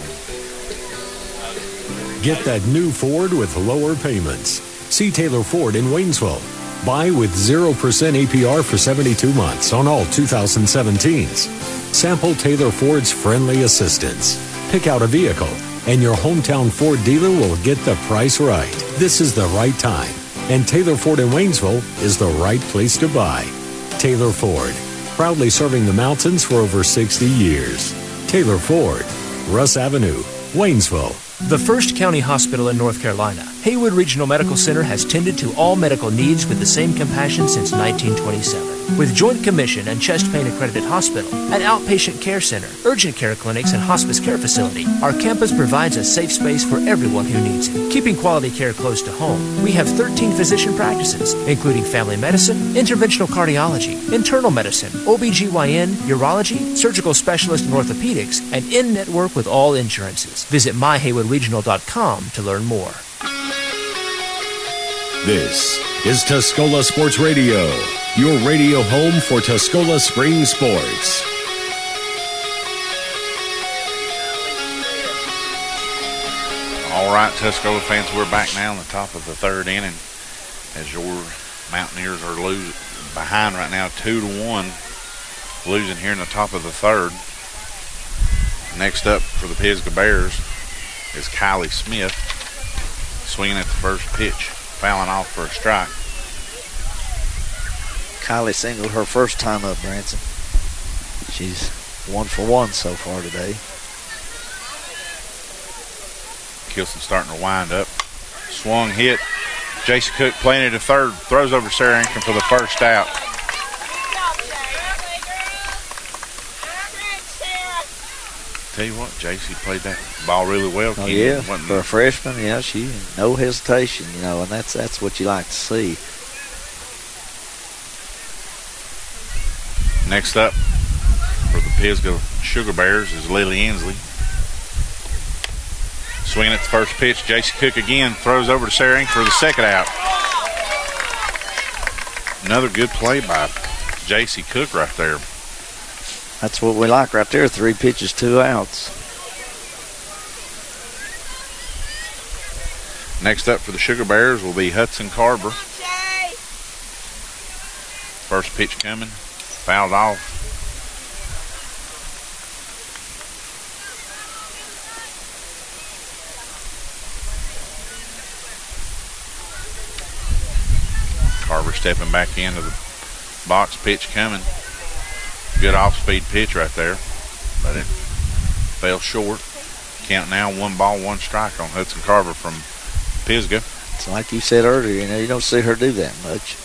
Get that new Ford with lower payments. See Taylor Ford in Waynesville. Buy with 0% APR for 72 months on all 2017s. Sample Taylor Ford's friendly assistance. Pick out a vehicle, and your hometown Ford dealer will get the price right. This is the right time, and Taylor Ford in Waynesville is the right place to buy. Taylor Ford, proudly serving the mountains for over 60 years. Taylor Ford, Russ Avenue, Waynesville. The First County Hospital in North Carolina, Haywood Regional Medical Center has tended to all medical needs with the same compassion since 1927. With Joint Commission and Chest Pain Accredited Hospital, an outpatient care center, urgent care clinics, and hospice care facility, our campus provides a safe space for everyone who needs it. Keeping quality care close to home, we have 13 physician practices, including family medicine, interventional cardiology, internal medicine, OBGYN, urology, surgical specialist and orthopedics, and in-network with all insurances. Visit myhaywoodregional.com to learn more. This is Tuscola Sports Radio, your radio home for Tuscola Spring Sports. All right, Tuscola fans, we're back now in the top of the third inning as your Mountaineers are behind right now 2-1, losing here in the top of the third. Next up for the Pisgah Bears is Kylie Smith, swinging at the first pitch, fouling off for a strike. Kylie singled her first time up, Branson. She's 1 for 1 so far today. Kilson starting to wind up. Swung, hit. J.C. Cook playing it at third, throws over Sarah Ankin for the first out. Tell you what, J.C. played that ball really well. Oh, yeah, for a freshman, yeah, she no hesitation, and that's what you like to see. Next up for the Pisgah Sugar Bears is Lily Inslee. Swinging at the first pitch, J.C. Cook again throws over to Sarah Ankin for the second out. Another good play by J.C. Cook right there. That's what we like right there, 3 pitches, 2 outs. Next up for the Sugar Bears will be Hudson Carver. First pitch coming, fouled off. Carver stepping back into the box, pitch coming. Good off-speed pitch right there, but it fell short. Count now, 1 ball, 1 strike on Hudson Carver from Pisgah. It's like you said earlier, you don't see her do that much.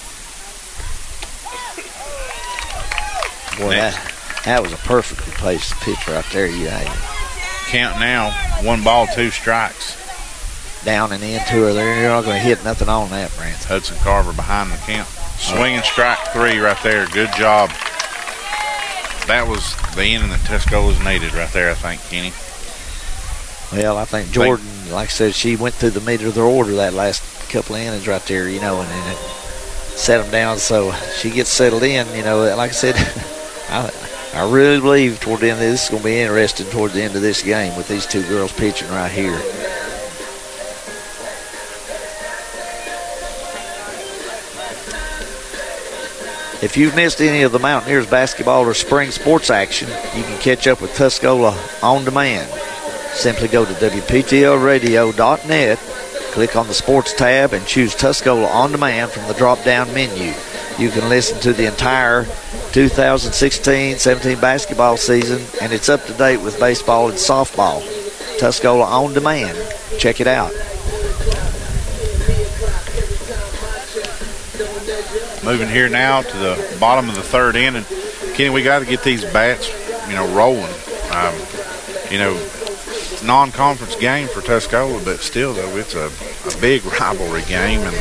Boy, that was a perfectly placed pitch right there. Count now, 1 ball, 2 strikes. Down and into her there. You're not going to hit nothing on that, Branson. Hudson Carver behind the count. Swinging strike 3 right there. Good job. That was the inning that Tuscola's needed right there, I think, Kenny. Well, I think Jordan, like I said, she went through the meter of their order that last couple of innings right there, and then it set them down so she gets settled in. Like I said, I really believe toward the end of this is going to be interesting toward the end of this game with these 2 girls pitching right here. If you've missed any of the Mountaineers basketball or spring sports action, you can catch up with Tuscola on demand. Simply go to WPTLradio.net, click on the sports tab, and choose Tuscola on demand from the drop-down menu. You can listen to the entire 2016-17 basketball season, and it's up to date with baseball and softball. Tuscola on demand. Check it out. Moving here now to the bottom of the third inning. Kenny, we got to get these bats, rolling. It's a non-conference game for Tuscola, but still, though, it's a big rivalry game. And,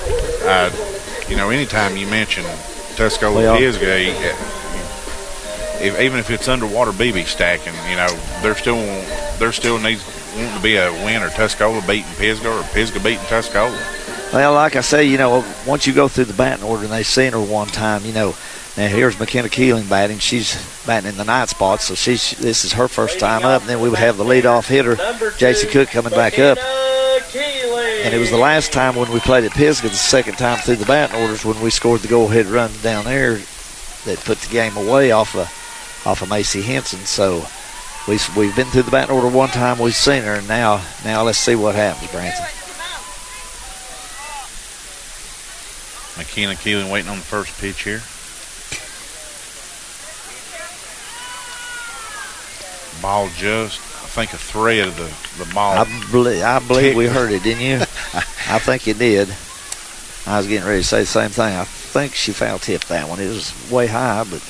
anytime you mention Tuscola Pisgah, even if it's underwater BB stacking, there still needs wanting to be a win, or Tuscola beating Pisgah or Pisgah beating Tuscola. Well, like I say, once you go through the batting order and they've seen her one time, now here's McKenna Keeling batting. She's batting in the 9th spot, so this is her first time up. And then we would have the leadoff hitter, J.C. Cook, coming back up. And it was the last time when we played at Pisgah, the second time through the batting orders, when we scored the go-ahead run down there that put the game away off of Macy Henson. So we've been through the batting order one time, we've seen her, and now let's see what happens, Branson. McKenna Keeling waiting on the first pitch here. Ball just, I think, a thread of the ball. I believe we heard it, didn't you? I think it did. I was getting ready to say the same thing. I think she foul tipped that one. It was way high, but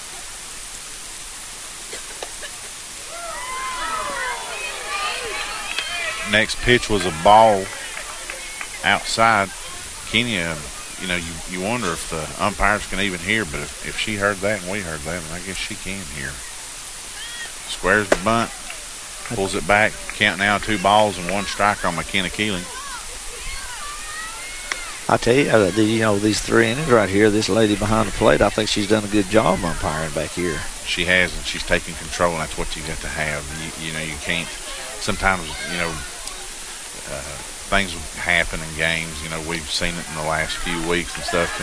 next pitch was a ball outside. Kenya, you know, you wonder if the umpires can even hear, but if she heard that and we heard that, then I guess she can hear. Squares the bunt, pulls it back, count now 2 balls and 1 strike on McKenna Keeling. I tell you, these 3 innings right here, this lady behind the plate, I think she's done a good job umpiring back here. She has, and she's taking control, and that's what you got to have. You know, you can't, sometimes, things happen in games. You know, we've seen it in the last few weeks and stuff.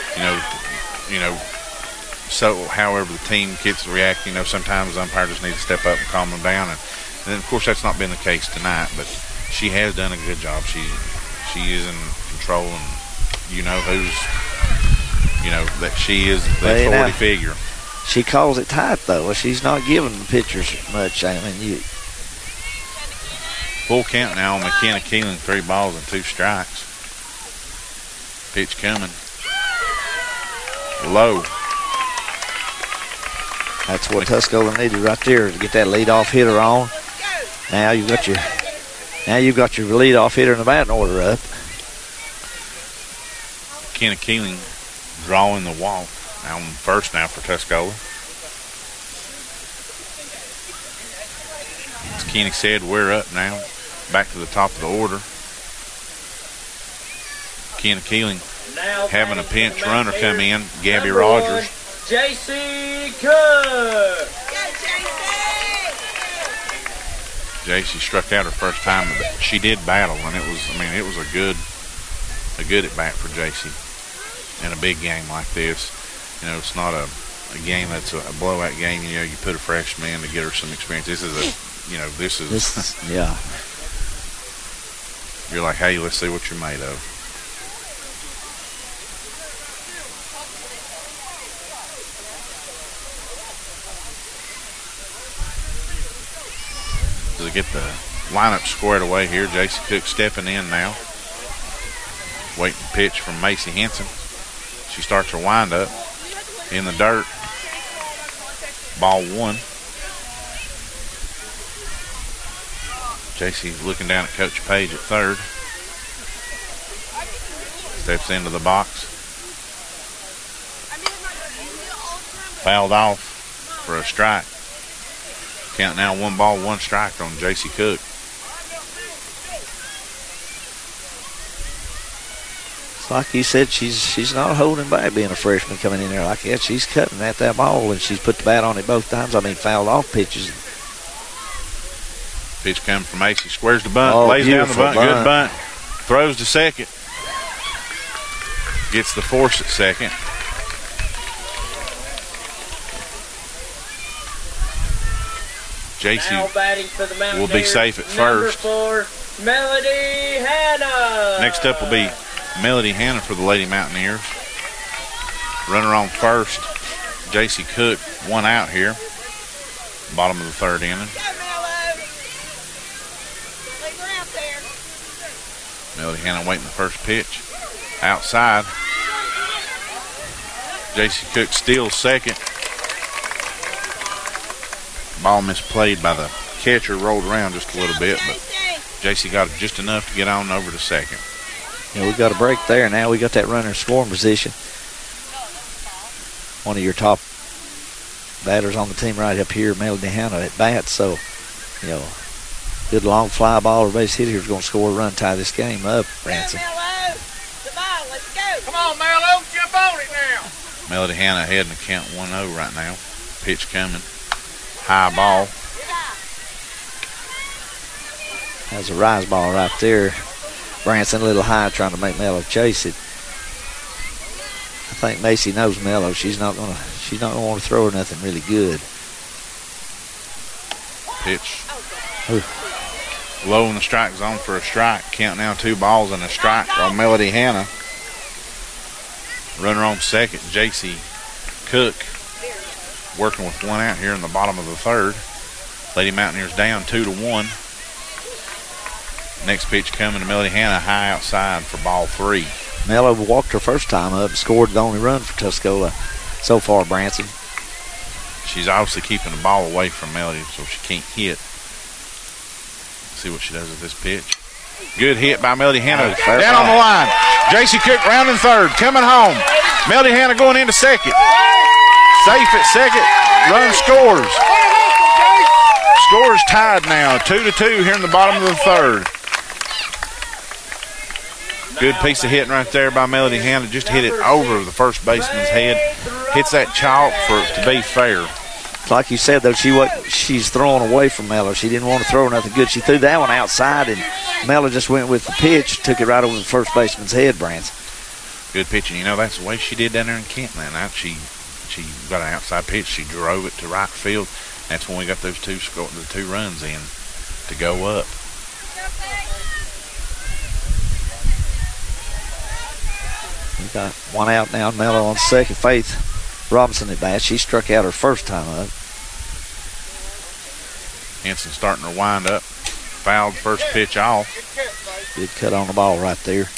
So however the team gets reacting, sometimes the umpire just needs to step up and calm them down. And then, of course, that's not been the case tonight, but she has done a good job. She is in control, and that she is the authority figure. She calls it tight, though. She's not giving the pitchers much. I mean, full count now on McKenna Keeling, 3 balls and 2 strikes. Pitch coming. Low. That's what Tuscola needed right there to get that leadoff hitter on. Now you've got your leadoff hitter in the batting order up. McKenna Keeling drawing the walk on first now for Tuscola. As Kenny said, we're up now. Back to the top of the order. McKenna Keeling having a pinch runner come in. Gabby Rogers. JC Cook. JC struck out her first time, but she did battle, and it was a good at bat for JC in a big game like this. It's not a game that's a blowout game. You put a freshman in to get her some experience. This is yeah. You're like, hey, let's see what you're made of. To get the lineup squared away here, J.C. Cook stepping in now. Waiting pitch from Macy Henson. She starts her windup in the dirt. Ball 1. J.C. looking down at Coach Page at third. Steps into the box. Fouled off for a strike. Count now 1 ball, 1 strike on J.C. Cook. It's like you said, she's not holding back being a freshman coming in there like that. She's cutting at that ball, and she's put the bat on it both times. Fouled off pitches. Pitch coming from Macy. Squares the bunt, lays down the bunt. Good bunt. Throws to second. Gets the force at second. JC will be safe at first. Number 4, Melody Hanna. Next up will be Melody Hanna for the Lady Mountaineers. Runner on first. JC Cook, 1 out here. Bottom of the 3rd inning. Melody Hanna waiting the first pitch. Outside. JC Cook steals second. Ball misplayed by the catcher, rolled around just a little bit, but JC got it just enough to get on over to second. We got a break there. Now we got that runner in scoring position. One of your top batters on the team right up here, Melody Hanna at bat. So, good long fly ball or base hit here is going to score a run, tie this game up, Branson. Come on, Mello, jump on it now. Melody Hanna ahead in the count 1-0 right now. Pitch coming. High ball. That's a rise ball right there. Branson a little high trying to make Mello chase it. I think Macy knows Mello. She's not gonna want to throw her nothing really good. Pitch. Low in the strike zone for a strike. Count now 2 balls and a strike on Melody Hanna. Runner on second, JC Cook. Working with 1 out here in the bottom of the 3rd. Lady Mountaineers down 2-1. Next pitch coming to Melody Hanna, high outside for ball 3. Mello walked her first time up and scored the only run for Tuscola so far, Branson. She's obviously keeping the ball away from Melody so she can't hit. See what she does with this pitch. Good hit by Melody Hanna. Down on the line. J.C. Cook rounding third, coming home. Melody Hanna going into second. Safe at second. Run scores. Scores tied now, 2-2 here in the bottom of the third. Good piece of hitting right there by Melody Hanna. Just hit it over the first baseman's head. Hits that chalk for it to be fair. Like you said, though, she's throwing away from Mello. She didn't want to throw nothing good. She threw that one outside, and Mello just went with the pitch, took it right over the first baseman's head, Branson. Good pitching. You know, that's the way she did down there in Kenton that night. She got an outside pitch. She drove it to right field. That's when we got those the two runs in to go up. We got one out now. Mello on second. Faith Robinson at bat. She struck out her first time up. Henson starting to wind up. Fouled first pitch off. Good cut on the ball right there.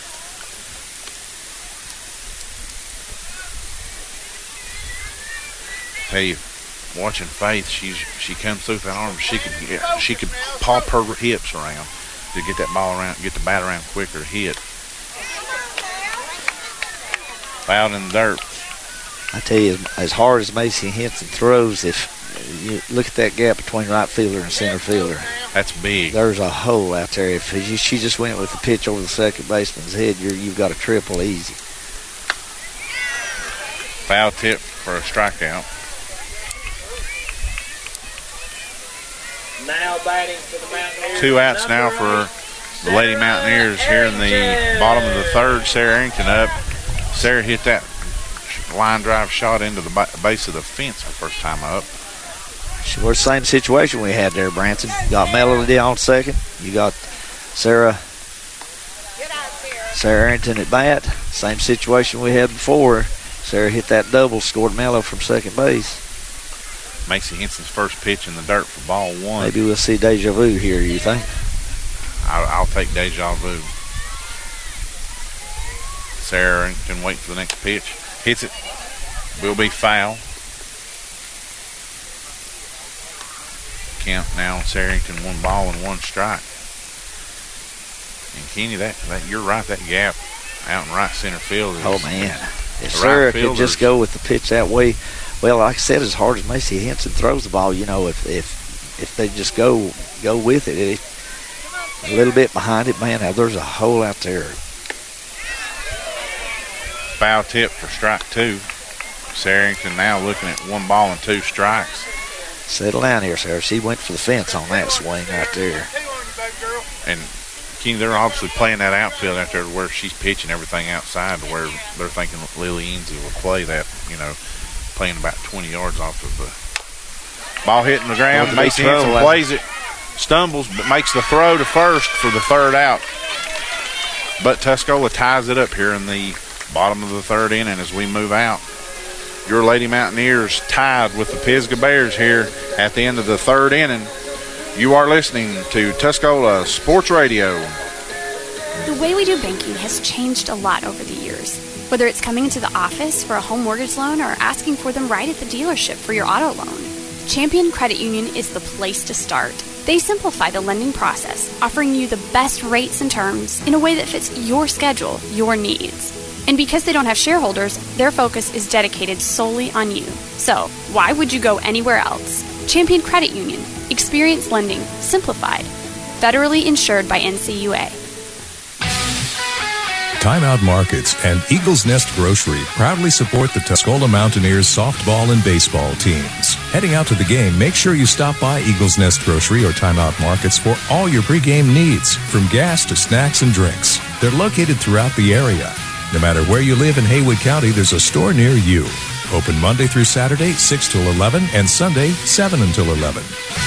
Hey, watching Faith, she comes through with that arm. She could pop her hips around to get that ball around, get the bat around quicker, hit. Fouled in the dirt. I tell you, as hard as Macy Henson throws, if you look at that gap between right fielder and center fielder, that's big. There's a hole out there. If she just went with the pitch over the second baseman's head, you've got a triple easy. Foul tip for a strikeout. Now batting for the Mountaineers. 2 outs now for the Lady Mountaineers here in the bottom of the third. Sarah Arrington up. Sarah hit that line drive shot into the base of the fence her first time up. Sure, same situation we had there, Branson. You got Melody on second. You got Sarah Arrington at bat. Same situation we had before. Sarah hit that double, scored Mello from second base. Macy Henson's first pitch in the dirt for ball one. Maybe we'll see deja vu here, you think? I'll take deja vu. Sarah Arrington wait for the next pitch. Hits it. Will be foul. Count now. Sarah Arrington 1 ball and 1 strike. And Kenny, that you're right. That gap out in right center field. Oh man, if Sarah could just go with the pitch that way. Well, like I said, as hard as Macy Henson throws the ball, you know, if they just go with it, a little bit behind it, man, now there's a hole out there. Foul tip for strike 2. Sarah Arrington now looking at 1 ball and 2 strikes. Settle down here, Sarah. She went for the fence on that swing right there. And Kenny, they're obviously playing that outfield out there to where she's pitching everything outside to where they're thinking Lily Enzi will play that, you know, playing about 20 yards off of the ball hitting the ground. Macy Henson plays it, stumbles, but makes the throw to first for the 3rd out. But Tuscola ties it up here in the bottom of the 3rd inning as we move out. Your Lady Mountaineers tied with the Pisgah Bears here at the end of the 3rd inning. You are listening to Tuscola Sports Radio. The way we do banking has changed a lot over the years. Whether it's coming into the office for a home mortgage loan or asking for them right at the dealership for your auto loan, Champion Credit Union is the place to start. They simplify the lending process, offering you the best rates and terms in a way that fits your schedule, your needs. And because they don't have shareholders, their focus is dedicated solely on you. So, why would you go anywhere else? Champion Credit Union. Experience lending simplified. Federally insured by NCUA. Timeout Markets and Eagles Nest Grocery proudly support the Tuscola Mountaineers softball and baseball teams. Heading out to the game, make sure you stop by Eagles Nest Grocery or Timeout Markets for all your pregame needs, from gas to snacks and drinks. They're located throughout the area. No matter where you live in Haywood County, there's a store near you. Open Monday through Saturday, 6 till 11, and Sunday, 7 until 11.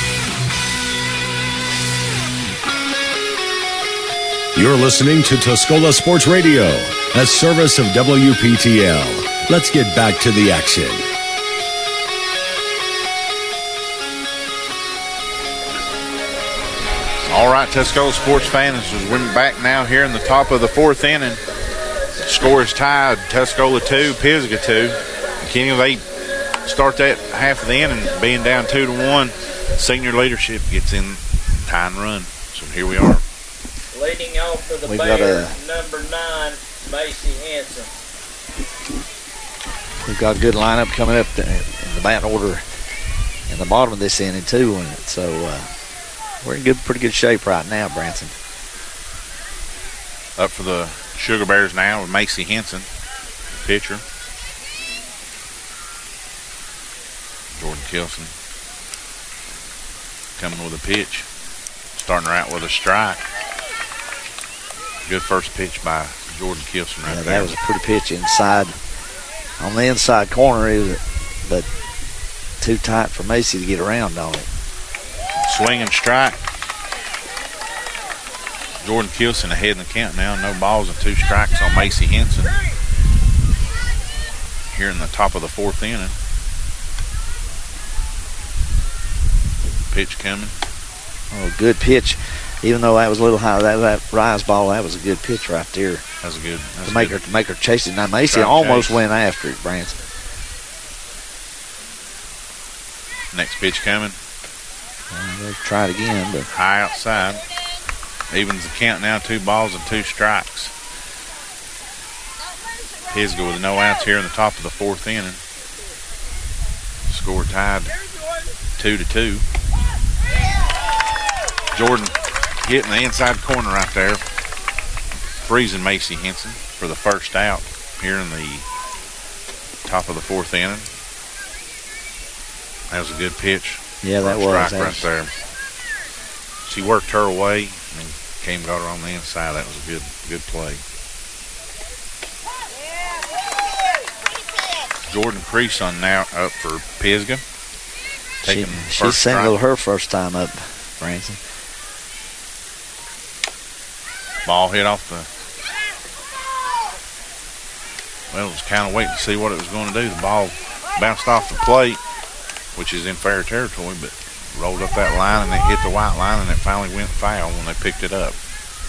You're listening to Tuscola Sports Radio, a service of WPTL. Let's get back to the action. All right, Tuscola sports fans, as we're back now here in the top of the 4th inning. Score is tied. Tuscola 2, Pisgah 2. Kenny, they start that half of the inning being down 2-1. Senior leadership gets in tie and run. So here we are. Leading off for the Bears, number 9, Macy Henson. We've got a good lineup coming up in the bat order in the bottom of this inning too, and so we're in pretty good shape right now, Branson. Up for the Sugar Bears now with Macy Henson, pitcher. Jordan Kilson coming with a pitch, starting her out with a strike. Good first pitch by Jordan Kilson right there. That was a pretty pitch inside. On the inside corner, but too tight for Macy to get around on it. Swing and strike. Jordan Kilson ahead in the count now. No balls and 2 strikes on Macy Henson. Here in the top of the 4th inning. Pitch coming. Oh, good pitch. Even though that was a little high, that rise ball, that was a good pitch right there. That was good. To make her chase it. Now Macy almost went after it, Branson. Next pitch coming. Let's try it again, but high outside. Evens the count now, 2 balls and 2 strikes. Pisgah with no outs here in the top of the 4th inning. Score tied 2-2. Jordan hitting the inside corner right there, freezing Macy Henson for the first out here in the top of the 4th inning. That was a good pitch. Yeah, that was. Strike right there. She worked her away and came got her on the inside. That was a good play. Jordan Creason now up for Pisgah. She singled her first time up, Branson. Ball hit off the... Well, it was kind of waiting to see what it was going to do. The ball bounced off the plate, which is in fair territory, but rolled up that line and it hit the white line and it finally went foul when they picked it up.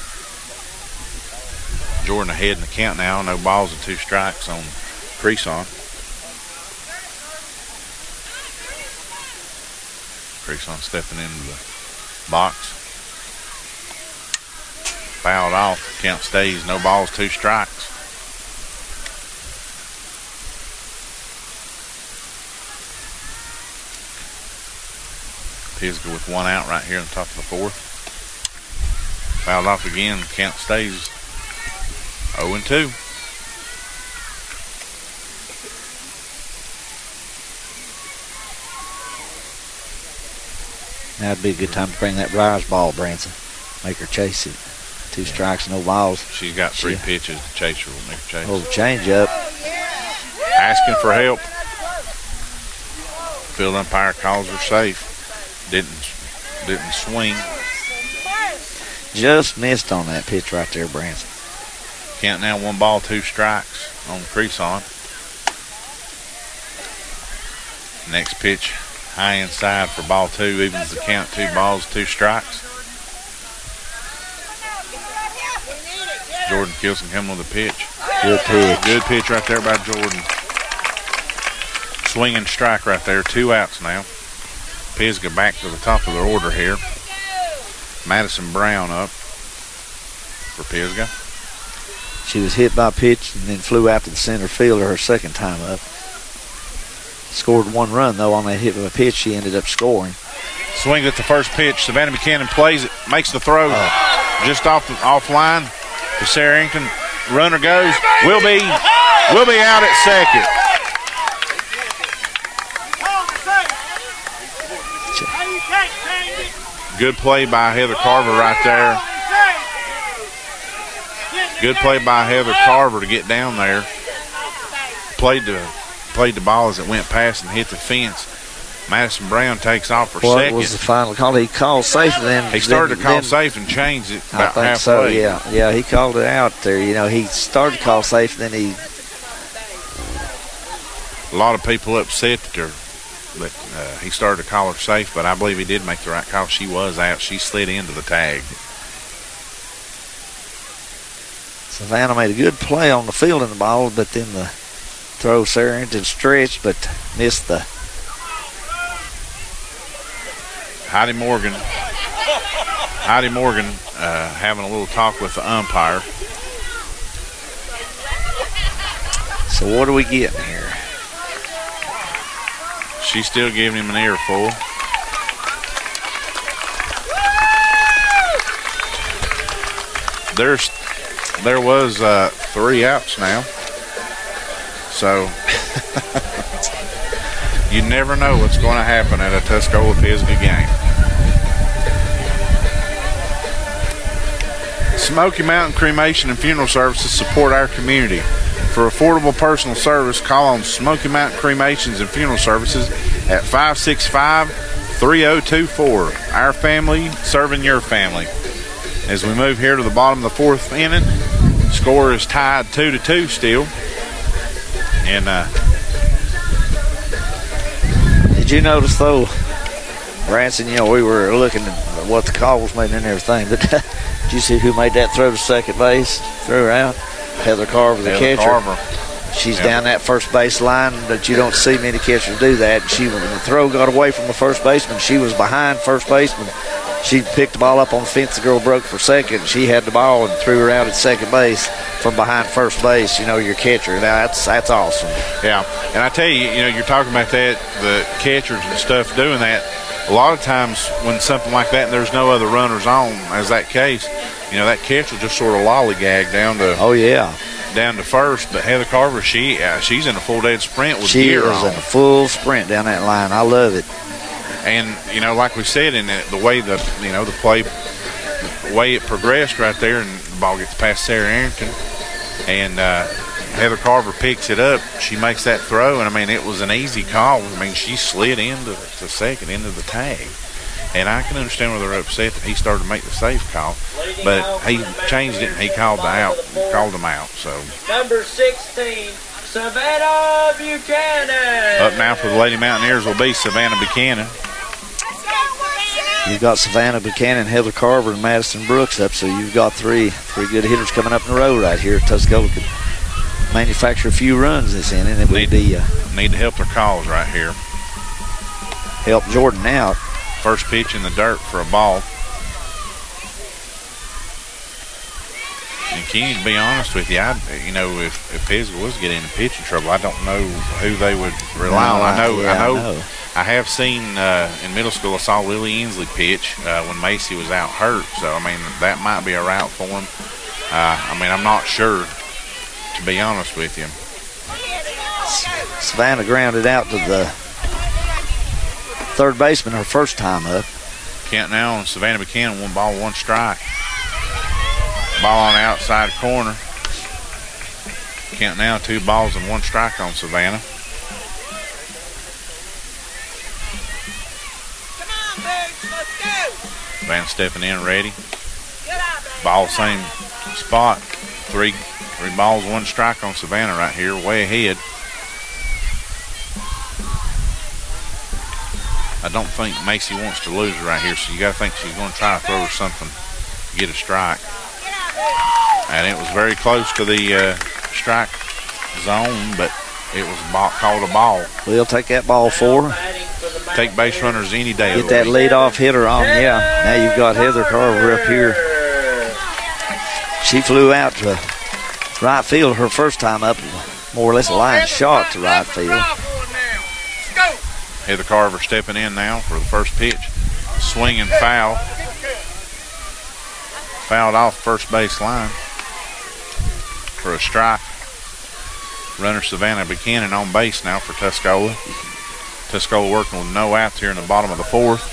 Jordan ahead in the count now. No balls and 2 strikes on Creason. Creason stepping into the box. Fouled off. Count stays. No balls, 2 strikes. Pisgah with 1 out right here on top of the 4th. Fouled off again. Count stays 0-2. That'd be a good time to bring that rise ball, Branson. Make her chase it. 2 strikes, no balls. She's got 3 pitches to chase her. Will make her chase. Oh, change up. Asking for help. Field umpire calls her safe. Didn't swing. Just missed on that pitch right there, Branson. Count now 1 ball, 2 strikes on Creason. Next pitch, high inside for ball 2. Evens the count, 2 balls, 2 strikes. Jordan Kilson coming with a pitch. Good pitch. Good pitch right there by Jordan. Swinging strike right there. 2 outs now. Pisgah back to the top of their order here. Madison Brown up for Pisgah. She was hit by a pitch and then flew out to the center fielder her second time up. Scored 1 run, though, on that hit with a pitch. She ended up scoring. Swings at the first pitch. Savannah Buchanan plays it, makes the throw just offline to Sarah Inkton. Runner goes. We'll be out at second. Good play by Heather Carver right there. Good play by Heather Carver to get down there. Played the ball as it went past and hit the fence. Madison Brown takes off for second. What was the final call? He called safe then. He started to call safe and changed it about I think halfway. so, yeah, he called it out there. You know, he started to call safe, then he... A lot of people upset that he started to call her safe, but I believe he did make the right call. She was out. She slid into the tag. Savannah made a good play on the fielding the ball, but then the throw Sarah Arrington stretched, but missed the. Heidi Morgan having a little talk with the umpire. So what are we getting here? She's still giving him an earful. There was 3 outs now. So you never know what's going to happen at a Tuscola-Pisgah game. Smoky Mountain Cremation and Funeral Services support our community. For affordable personal service, call on Smoky Mountain Cremations and Funeral Services at 565-3024. Our family serving your family. As we move here to the bottom of the 4th inning, score is tied 2-2 still. And did you notice though, Branson? You know, we were looking at what the call was made and everything, but did you see who made that throw to second base? Threw her out. Heather Carver, the catcher. She's down that first base line, but you don't see many catchers do that. When the throw got away from the first baseman, she was behind first baseman. She picked the ball up on the fence. The girl broke for second. She had the ball and threw her out at second base from behind first base. You know, your catcher. Now, that's awesome. Yeah, and I tell you, you're talking about that, the catchers and stuff doing that. A lot of times when something like that and there's no other runners on, as that case, that catcher just sort of lollygag down to down to first. But Heather Carver, she's in a full dead sprint with gear on. She is in a full sprint down that line. I love it. And like we said, in the way the play, the way it progressed right there, and the ball gets past Sarah Arrington, and Heather Carver picks it up. She makes that throw, and it was an easy call. She slid into the second, into the tag. And I can understand where they're upset that he started to make the safe call, but he changed it and he called them out. So number 16, Savannah Buchanan. Up now for the Lady Mountaineers will be Savannah Buchanan. You've got Savannah Buchanan, Heather Carver, and Madison Brooks up, so you've got three good hitters coming up in a row right here. Tuscola could manufacture a few runs this inning. It would be need to help their calls right here. Help Jordan out. First pitch in the dirt for a ball. And Kenny, to be honest with you, if Pisgah was getting into pitching trouble, I don't know who they would rely on. I know. I have seen in middle school, I saw Lily Inslee pitch when Macy was out hurt. So, that might be a route for him. I'm not sure, to be honest with you. Savannah grounded out to the third baseman her first time up. Count now on Savannah Buchanan, 1 ball, 1 strike. Ball on the outside corner. Count now 2 balls and 1 strike on Savannah. Savannah stepping in, ready. Ball same spot. 3 balls, 1 strike on Savannah right here, way ahead. I don't think Macy wants to lose right here, so you got to think she's going to try to throw her something to get a strike. And it was very close to the strike zone, but it was called a ball. We'll take that ball for her. Take base runners any day. Get that leadoff hitter on, yeah. Now you've got Heather Carver up here. She flew out to right field her first time up, more or less a line shot to right field. Heather Carver stepping in now for the first pitch. Swinging foul. Fouled off first base line for a strike. Runner Savannah Buchanan on base now for Tuscola. Tuscola working with no outs here in the bottom of the 4th.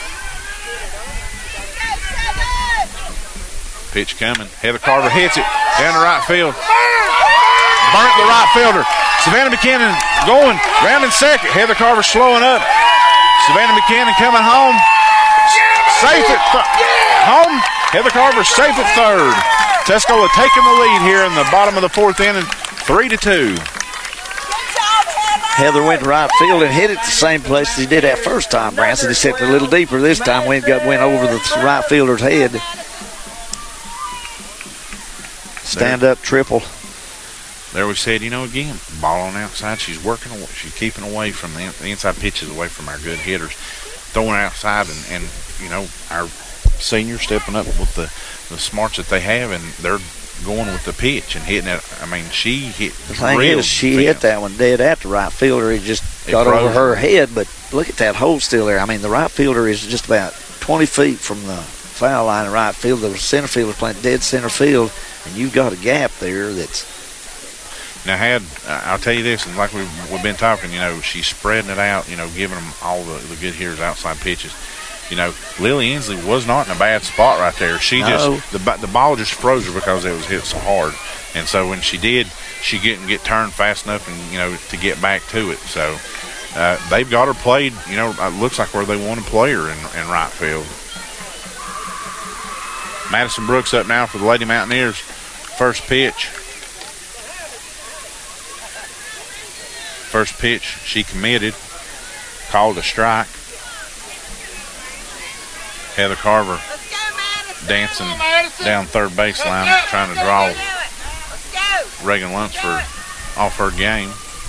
Pitch coming. Heather Carver hits it down the right field. Burnt the right fielder. Savannah Buchanan going, rounding second. Heather Carver slowing up. Savannah Buchanan coming home. Safe at home. Heather Carver safe at third. Tuscola taking the lead here in the bottom of the 4th inning, 3-2. Heather went to right field and hit it the same place as he did that first time, Branson. He hit it a little deeper this time when it went over the right fielder's head. stand-up triple. There we said, again, ball on the outside. She's working. She's keeping away from the inside pitches, away from our good hitters. Throwing outside, and our seniors stepping up with the smarts that they have, and they're going with the pitch and hitting it. I mean, she hit. The thing is, she hit that one dead at the right fielder. It just got over her head, but look at that hole still there. I mean, the right fielder is just about 20 feet from the foul line of right field. The center fielder playing dead center field, and you've got a gap there that's. Now, I'll tell you this, and like we've been talking, she's spreading it out, giving them all the good hitters outside pitches. Lily Inslee was not in a bad spot right there. She just the ball just froze her because it was hit so hard, and so when she did, she didn't get turned fast enough, and to get back to it. So they've got her played. It looks like where they want to play her in right field. Madison Brooks up now for the Lady Mountaineers. First pitch. First pitch, she committed, called a strike. Heather Carver dancing down third baseline, trying to draw Reagan Lunsford off her game.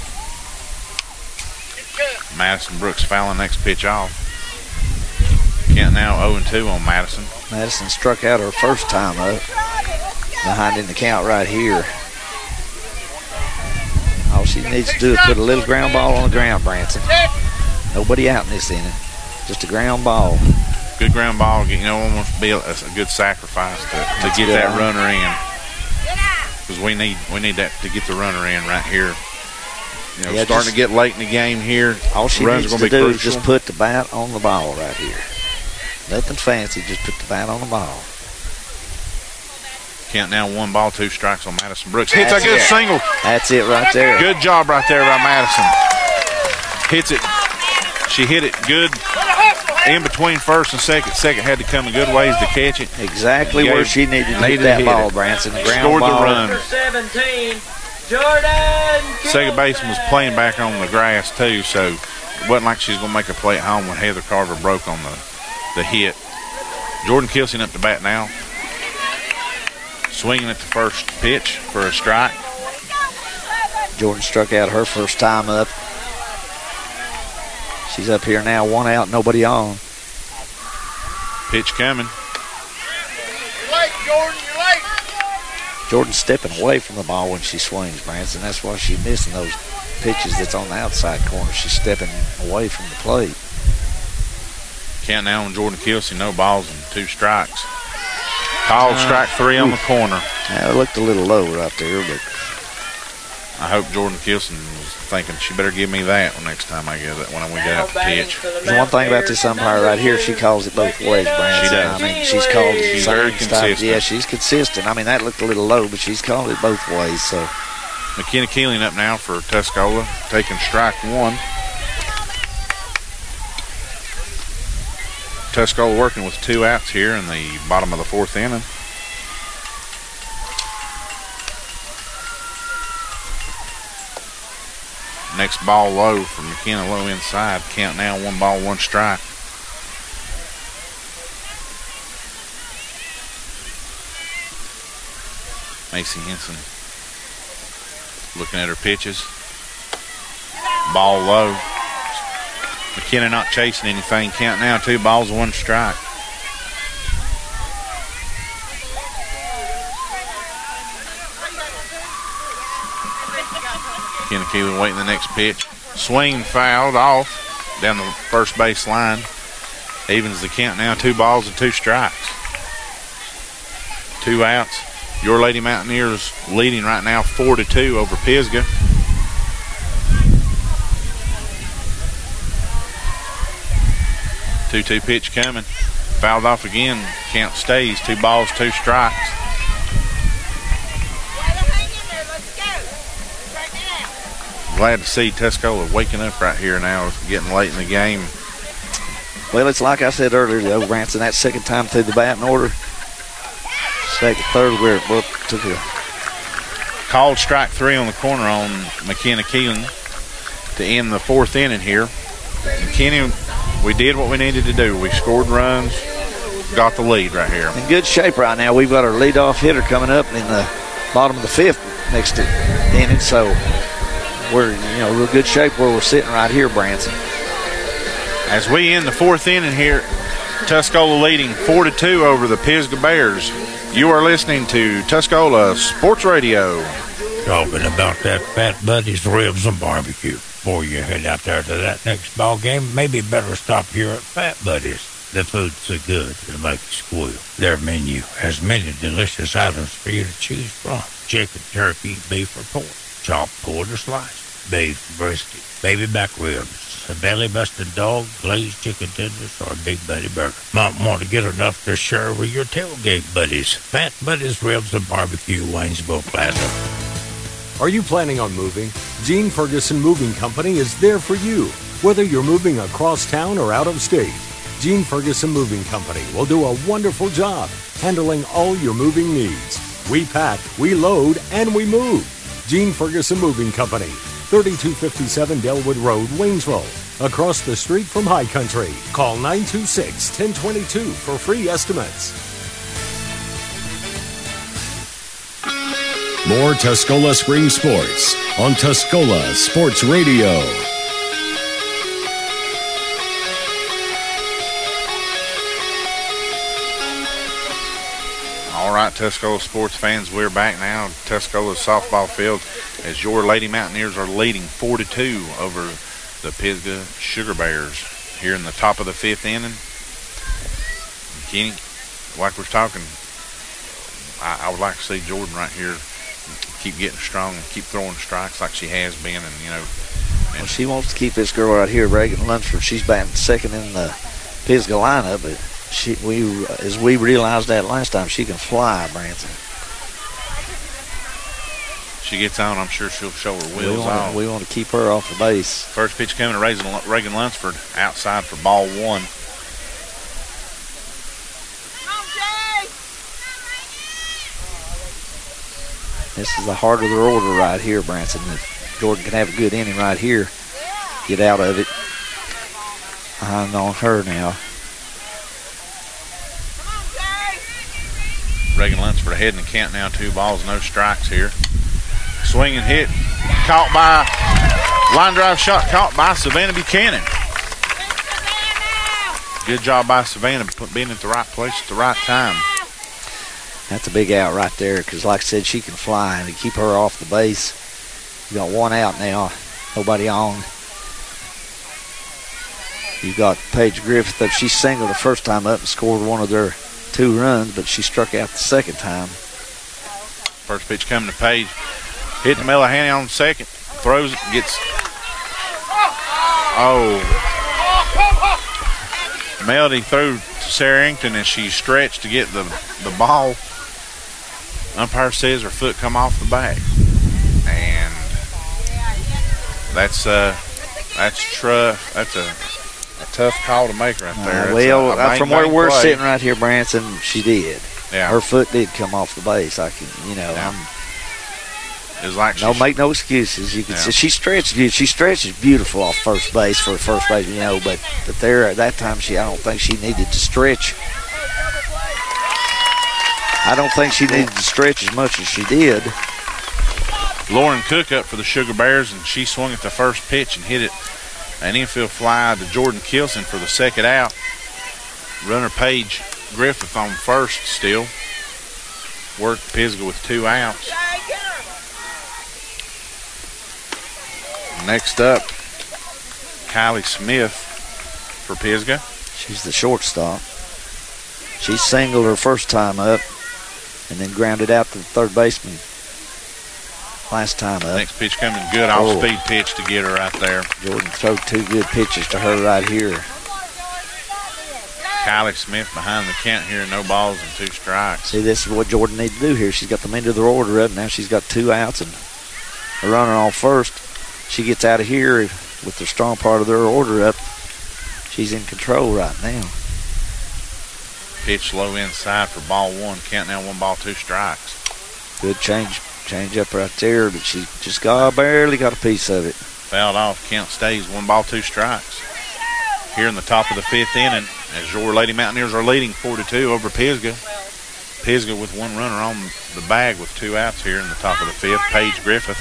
Madison Brooks fouling next pitch off. Kent now 0-2 on Madison. Madison struck out her first time up, behind in the count right here. All she needs to do is put a little ground ball on the ground, Branson. Nobody out in this inning. Just a ground ball. Good ground ball. Almost be a good sacrifice to get that runner in. Because we need that to get the runner in right here. Starting to get late in the game here. All she needs to do is just put the bat on the ball right here. Nothing fancy. Just put the bat on the ball. Count now 1 ball, 2 strikes on Madison Brooks. Hits a good single. That's it right there. Good job right there by Madison. Hits it. She hit it good in between first and second. Second had to come a good ways to catch it. Exactly where she needed to hit that ball, Branson. Scored the run. Number 17, Jordan. Second baseman was playing back on the grass too, so it wasn't like she was going to make a play at home when Heather Carver broke on the hit. Jordan Kilson up to bat now. Swinging at the first pitch for a strike. Jordan struck out her first time up. She's up here now, 1 out, nobody on. Pitch coming. You're late, Jordan, you're late. Jordan's stepping away from the ball when she swings, Branson. That's why she's missing those pitches that's on the outside corner. She's stepping away from the plate. Count now on Jordan Kilson, no balls and 2 strikes. Called strike 3 on the corner. Yeah, it looked a little low right there, but I hope Jordan Kilson was thinking she better give me that next time I get it when we get out the pitch. There's one thing about this umpire right here, she calls it both ways, Branson. She does. I mean, she's called it. She's very consistent. Yeah, she's consistent. I mean, that looked a little low, but she's called it both ways. So McKenna Keeling up now for Tuscola, taking strike 1. Tuscola working with 2 outs here in the bottom of the 4th inning. Next ball low for McKenna, low inside. Count now 1 ball, 1 strike. Macy Henson looking at her pitches. Ball low. McKenna not chasing anything. Count now 2 balls, 1 strike. McKenna Keeling waiting the next pitch. Swing fouled off down the first base line. Evens the count now, 2 balls and 2 strikes. 2 outs. Your Lady Mountaineers leading right now 4-2 over Pisgah. Two pitch coming. Fouled off again. Count stays. 2 balls, 2 strikes. Glad to see Tuscola waking up right here now. It's getting late in the game. Well, it's like I said earlier, though, Branson, that second time through the batting order. Second, third, where it both took a called strike 3 on the corner on McKenna Keeling to end the 4th inning here. McKenna, we did what we needed to do. We scored runs, got the lead right here. In good shape right now. We've got our leadoff hitter coming up in the bottom of the 5th next inning. So we're real good shape where we're sitting right here, Branson. As we end the 4th inning here, Tuscola leading 4-2 over the Pisgah Bears. You are listening to Tuscola Sports Radio. Talking about that Fat Buddy's Ribs and Barbecue. Before you head out there to that next ball game, maybe better stop here at Fat Buddy's. The food's so good it'll make you squeal. Their menu has many delicious items for you to choose from. Chicken, turkey, beef, or pork. Chopped, pulled, or sliced. Beef, brisket, baby back ribs, a belly-busted dog, glazed chicken tenders, or a Big Buddy burger. Might want to get enough to share with your tailgate buddies. Fat Buddy's Ribs and Barbecue, Waynesville Plaza. Are you planning on moving? Gene Ferguson Moving Company is there for you. Whether you're moving across town or out of state, Gene Ferguson Moving Company will do a wonderful job handling all your moving needs. We pack, we load, and we move. Gene Ferguson Moving Company, 3257 Delwood Road, Waynesville, across the street from High Country. Call 926-1022 for free estimates. More Tuscola Spring Sports on Tuscola Sports Radio. All right, Tuscola sports fans, we're back now at Tuscola softball field as your Lady Mountaineers are leading 4-2 over the Pisgah Sugar Bears here in the top of the 5th inning. Kenny, like we're talking, I would like to see Jordan right here keep getting strong and keep throwing strikes like she has been, and well, she wants to keep this girl right here, Reagan Lunsford. She's batting second in the Pisgah lineup, but as we realized that last time, she can fly, Branson. She gets on, I'm sure she'll show her wheels on. We want to keep her off the base. First pitch coming to Reagan Lunsford, outside for ball 1. This is the heart of their order right here, Branson. If Jordan can have a good inning right here, get out of it. Behind on her now. Reagan Lunsford ahead in the count now, 2 balls, no strikes here. Swing and hit, caught by, line drive shot caught by Savannah Buchanan. Good job by Savannah being at the right place at the right time. That's a big out right there because, like I said, she can fly, and to keep her off the base, you got 1 out now, nobody on. You got Paige Griffith up. She singled the first time up and scored one of their 2 runs, but she struck out the second time. First pitch coming to Paige. Hitting Melahani on second. Throws it, gets. Oh. Melody threw to Sarah Inkton and she stretched to get the ball. Umpire says her foot come off the bag. And that's a tough call to make right there. From where we're sitting right here, Branson, she did. Yeah. Her foot did come off the base. I can, It's like make no excuses. You can see she stretches beautiful off first base for first base, but there at that time I don't think she needed to stretch. I don't think she needed to stretch as much as she did. Lauren Cook up for the Sugar Bears, and she swung at the first pitch and hit it an infield fly to Jordan Kilson for the second out. Runner Paige Griffith on first still. Worked Pisgah with 2 outs. Next up, Kylie Smith for Pisgah. She's the shortstop. She singled her first time up and then grounded out to the third baseman last time up. Next pitch coming good, off-speed pitch to get her right there. Jordan threw 2 good pitches to her right here. Kylie Smith behind the count here, no balls and 2 strikes. See, this is what Jordan needs to do here. She's got them into their order up. Now she's got 2 outs and a runner on first. She gets out of here with the strong part of their order up. She's in control right now. Pitch low inside for ball 1. Count now 1 ball, 2 strikes. Good change up right there, but she just barely got a piece of it. Fouled off. Count stays 1 ball, 2 strikes. Here in the top of the 5th inning, as your Lady Mountaineers are leading 4-2 over Pisgah. Pisgah with one runner on the bag with 2 outs here in the top of the 5th. Paige Griffith.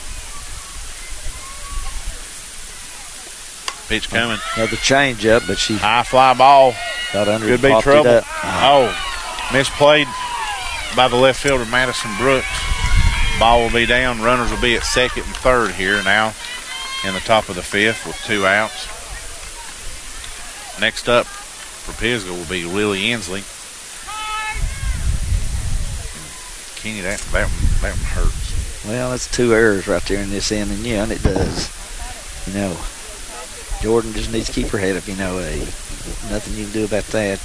Pitch coming. Another change up, but she high fly ball. Got under. Could be trouble. Misplayed by the left fielder Madison Brooks. Ball will be down. Runners will be at second and third here now in the top of the 5th with 2 outs. Next up for Pisgah will be Lily Inslee. Kenny, that one hurts. Well, that's 2 errors right there in this inning, and it does. Jordan just needs to keep her head up, nothing you can do about that.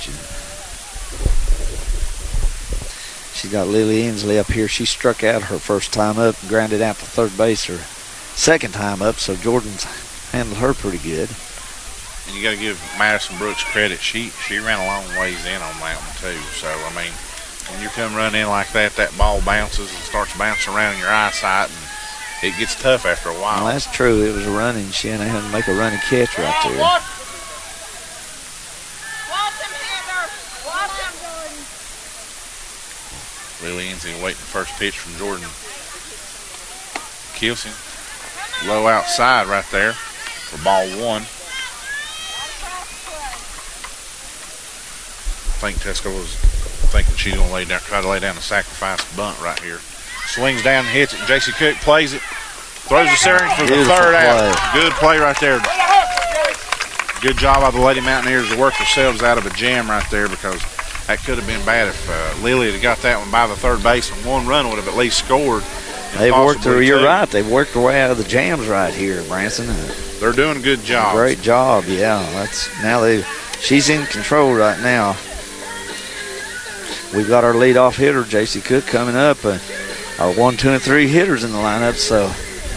She's got Lily Inslee up here. She struck out her first time up and grounded out to third base her second time up, so Jordan's handled her pretty good. And you got to give Madison Brooks credit. She ran a long ways in on that one, too. So, when you come running in like that, that ball bounces and starts bouncing around in your eyesight, and it gets tough after a while. Well, that's true. It was a running. She had to make a running catch right there. Lily Inslee waiting the first pitch from Jordan Kielsen. Low outside right there for ball 1. I think Tuscola's thinking she's going to try to lay down a sacrifice bunt right here. Swings down and hits it. J.C. Cook plays it. Throws the series for the third out. Good play right there. Good job by the Lady Mountaineers to work themselves out of a jam right there, because that could have been bad if Lily had got that one by the third base, and 1 run would have at least scored. They've worked their, you're right, they've worked their way out of the jams right here, Branson. They're doing a good job. Great job, yeah. She's in control right now. We've got our leadoff hitter, J.C. Cook, coming up. Our 1, 2, and 3 hitters in the lineup, so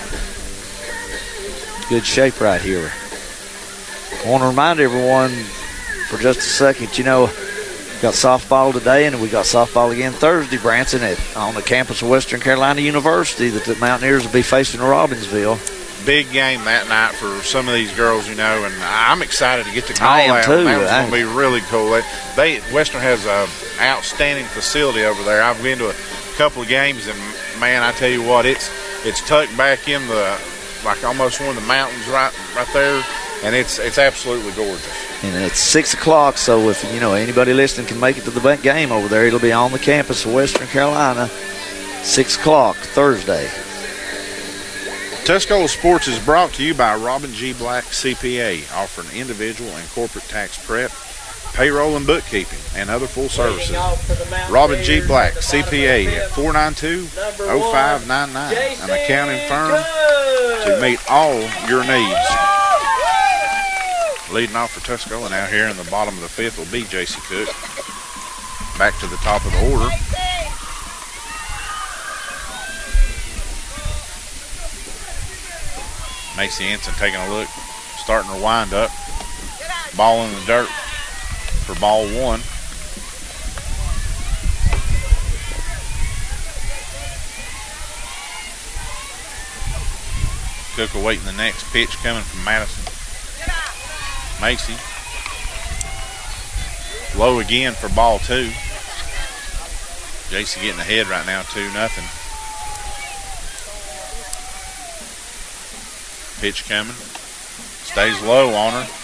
good shape right here. I want to remind everyone for just a second, we've got softball today, and we got softball again Thursday, Branson, on the campus of Western Carolina University, that the Mountaineers will be facing Robbinsville. Big game that night for some of these girls, and I'm excited to get the call out. I am too. That was going to be really cool. Western has an outstanding facility over there. I've been to a couple of games, and man, I tell you what, it's tucked back in almost one of the mountains right there, and it's absolutely gorgeous. And it's 6 o'clock, so if anybody listening can make it to the game over there, it'll be on the campus of Western Carolina, 6 o'clock Thursday. Tuscola Sports is brought to you by Robin G. Black CPA, offering individual and corporate tax prep, payroll and bookkeeping, and other full services. Robin G. Black CPA at 492-0599, an accounting firm to meet all your needs. Leading off for Tuscola now here in the bottom of the 5th will be J.C. Cook. Back to the top of the order. Macy Ensign taking a look, starting her wind up. Ball in the dirt for ball 1. Cook awaiting the next pitch coming from Madison. Macy. Low again for ball 2. JC getting ahead right now, 2-0. Pitch coming. Stays low on her.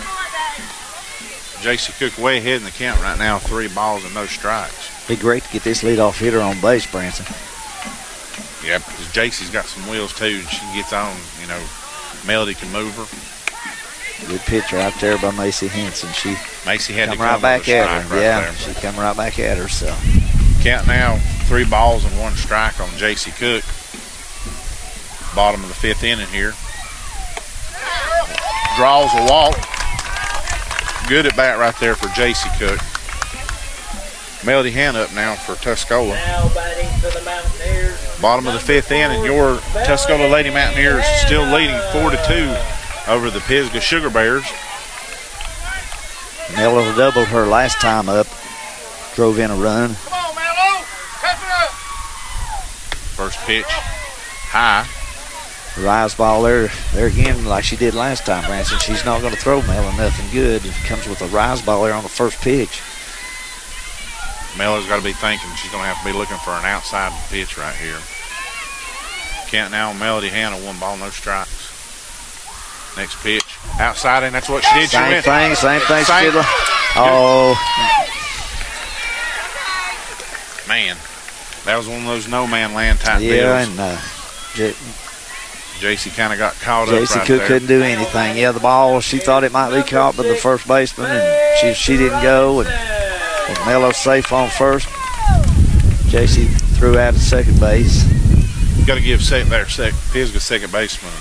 J.C. Cook way ahead in the count right now, 3 balls and no strikes. Be great to get this leadoff hitter on base, Branson. Yeah, because J.C.'s got some wheels too. She gets on, Melody can move her. Good pitcher out there by Macy Henson. Macy had to come right back at her. There. She come right back at her. So count now, 3 balls and 1 strike on J.C. Cook. Bottom of the 5th inning here. Draws a walk. Good at bat right there for J.C. Cook. Melody Hand up now for Tuscola. Bottom of the 5th inning, your Tuscola Lady Mountaineers still leading 4-2 over the Pisgah Sugar Bears. Mello doubled her last time up. Drove in a run. Come on, Mello. Catch it up. First pitch, high. Rise ball there again, like she did last time, Branson. She's not going to throw Mello nothing good. It comes with a rise ball there on the first pitch. Mello's got to be thinking she's going to have to be looking for an outside pitch right here. Count now, Melody Hanna, 1 ball, no strikes. Next pitch, outside, and that's what she did. Same thing. She did. Oh. Man, that was one of those no-man land type deals. Yeah, and JC kind of got caught up right JC there. couldn't do anything. Yeah, the ball, she thought it might be caught by the first baseman, and she didn't go, and Mello's safe on first. JC threw out at second base. Got to give Pisgah's second baseman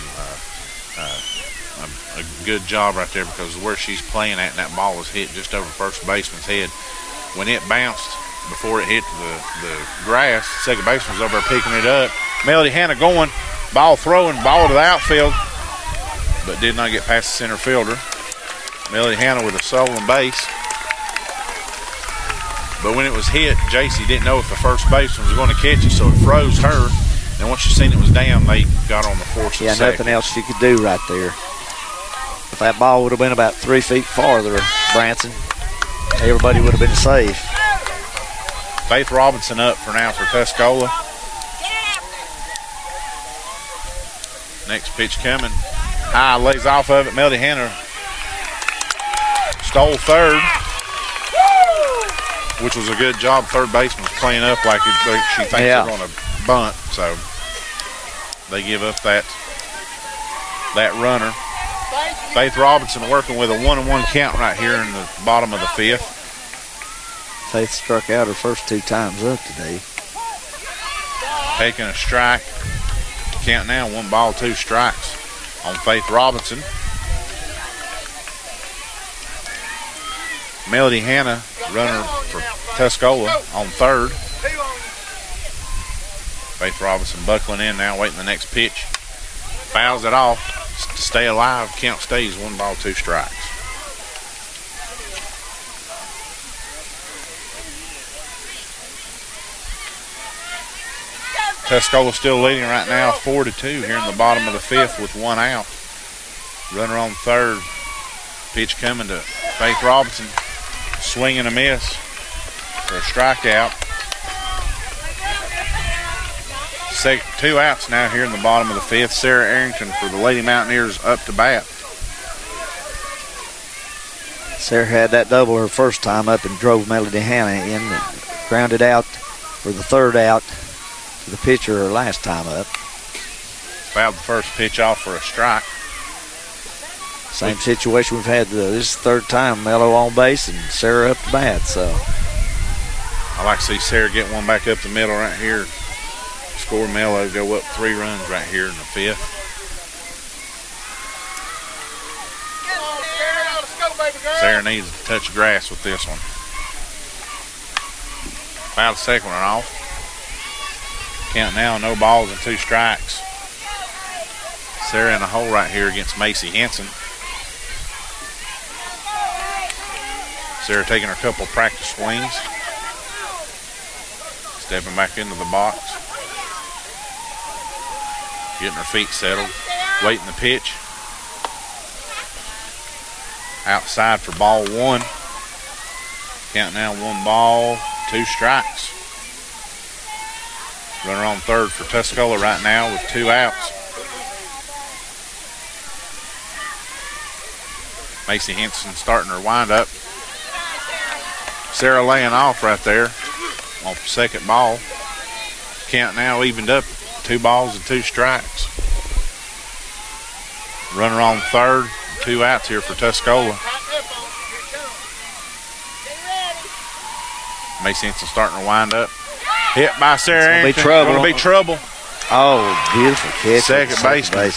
a good job right there, because where she's playing at, and that ball was hit just over first baseman's head. When it bounced before it hit the grass, second baseman was over there picking it up. Melody Hanna going, ball throwing, ball to the outfield, but did not get past the center fielder. Melody Hanna with a stolen base. But when it was hit, JC didn't know if the first baseman was going to catch it, so it froze her. And once she seen it was down, they got on the force. Yeah, nothing else she could do right there. If that ball would have been about 3 feet farther, Branson, everybody would have been safe. Faith Robinson up for now for Tuscola. Next pitch coming. High, lays off of it. Melody Hanna stole third, which was a good job. Third baseman was playing up like she thinks they're going to bunt, so they give up that runner. Faith Robinson working with a 1-1 count right here in the bottom of the 5th. Faith struck out her first 2 times up today. Taking a strike. Count now, 1 ball, 2 strikes on Faith Robinson. Melody Hanna, runner for Tuscola, on third. Faith Robinson buckling in now, waiting the next pitch. Fouls it off to stay alive. Count stays 1 ball, 2 strikes. Tuscola still leading right now, 4-2 here in the bottom of the 5th with 1 out. Runner on third. Pitch coming to Faith Robinson. Swing and a miss for a strikeout. 2 outs now here in the bottom of the 5th. Sarah Arrington for the Lady Mountaineers up to bat. Sarah had that double her first time up and drove Melody Hanna in and grounded out for the 3rd out to the pitcher her last time up. Fouled the first pitch off for a strike. Same situation we've had. This is the 3rd time Mello on base and Sarah up to bat. So I like to see Sarah get one back up the middle right here. Score Mello, go up 3 runs right here in the 5th. Sarah needs a touch of grass with this one. Fouled the second one off. Count now, no balls and 2 strikes. Sarah in a hole right here against Macy Henson. Sarah taking her couple practice swings. Stepping back into the box. Getting her feet settled. Waiting the pitch. Outside for ball 1. Count now, 1 ball, 2 strikes. Runner on third for Tuscola right now with 2 outs. Macy Henson starting her windup. Sarah laying off right there on second ball. Count now evened up, 2 balls and 2 strikes. Runner on third, 2 outs here for Tuscola. Macy Henson starting to wind up. Hit by Sarah Arrington. Going to be trouble. Oh, beautiful catch. Second baseman.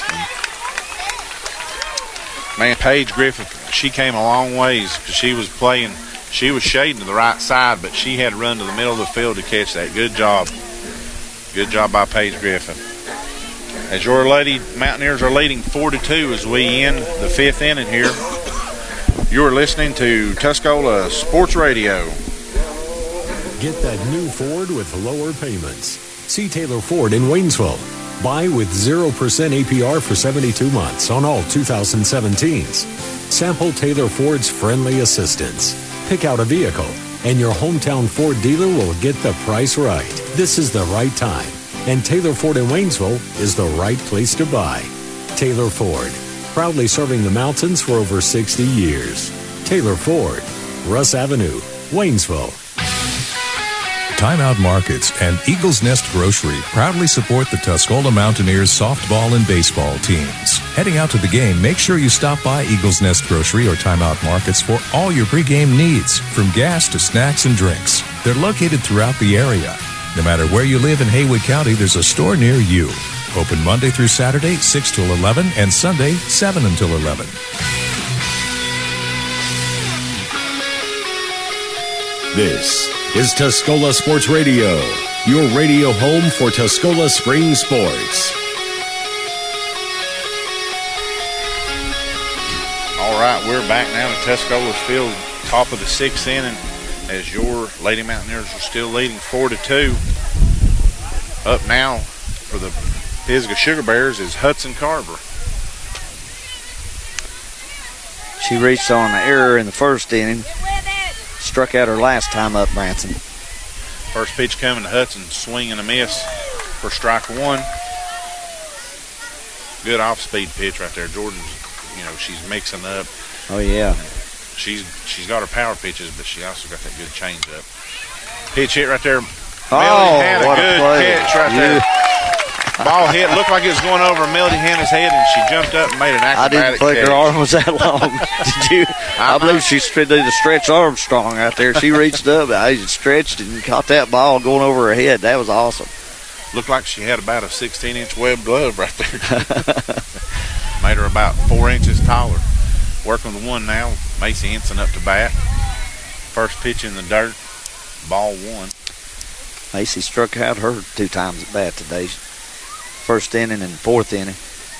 Man, Paige Griffith, she came a long ways because she was playing. She was shading to the right side, but she had to run to the middle of the field to catch that. Good job. Good job by Paige Griffith. As your Lady Mountaineers are leading 4-2 as we end the 5th inning here. You're listening to Tuscola Sports Radio. Get that new Ford with lower payments. See Taylor Ford in Waynesville. Buy with 0% APR for 72 months on all 2017s. Sample Taylor Ford's friendly assistance. Pick out a vehicle. and your hometown Ford dealer will get the price right. This is the right time, and Taylor Ford in Waynesville is the right place to buy. Taylor Ford, proudly serving the mountains for over 60 years. Taylor Ford, Russ Avenue, Waynesville. Timeout Markets and Eagles Nest Grocery proudly support the Tuscola Mountaineers softball and baseball teams. Heading out to the game, make sure you stop by Eagles Nest Grocery or Timeout Markets for all your pregame needs, from gas to snacks and drinks. They're located throughout the area. No matter where you live in Haywood County, there's a store near you. Open Monday through Saturday, 6 till 11, and Sunday, 7 until 11. This is Tuscola Sports Radio, your radio home for Tuscola Spring Sports. All right, we're back now to Tuscola's field, top of the 6th inning, as your Lady Mountaineers are still leading 4-2. Up now for the Pisgah Sugar Bears is Hudson Carver. She reached on an error in the first inning. Struck out her last time up, Branson. First pitch coming to Hudson, swing and a miss for strike one. Good off-speed pitch right there. Jordan's, she's mixing up. Oh, yeah. She's got her power pitches, but she also got that good change-up. Pitch hit right there. Oh, Melody had a what good a play. catch right there. Ball hit, looked like it was going over Melody Hannah's head, and she jumped up and made an acrobatic I didn't think catch. her arm was that long. Did you? I believe she did the stretch Armstrong right there. She reached up, I stretched and caught that ball going over her head. That was awesome. Looked like she had about a 16-inch web glove right there. Made her about 4 inches taller. Working with one now, Macy Henson up to bat. First pitch in the dirt, ball one. Macy struck out her 2 times at bat today. First inning and 4th inning.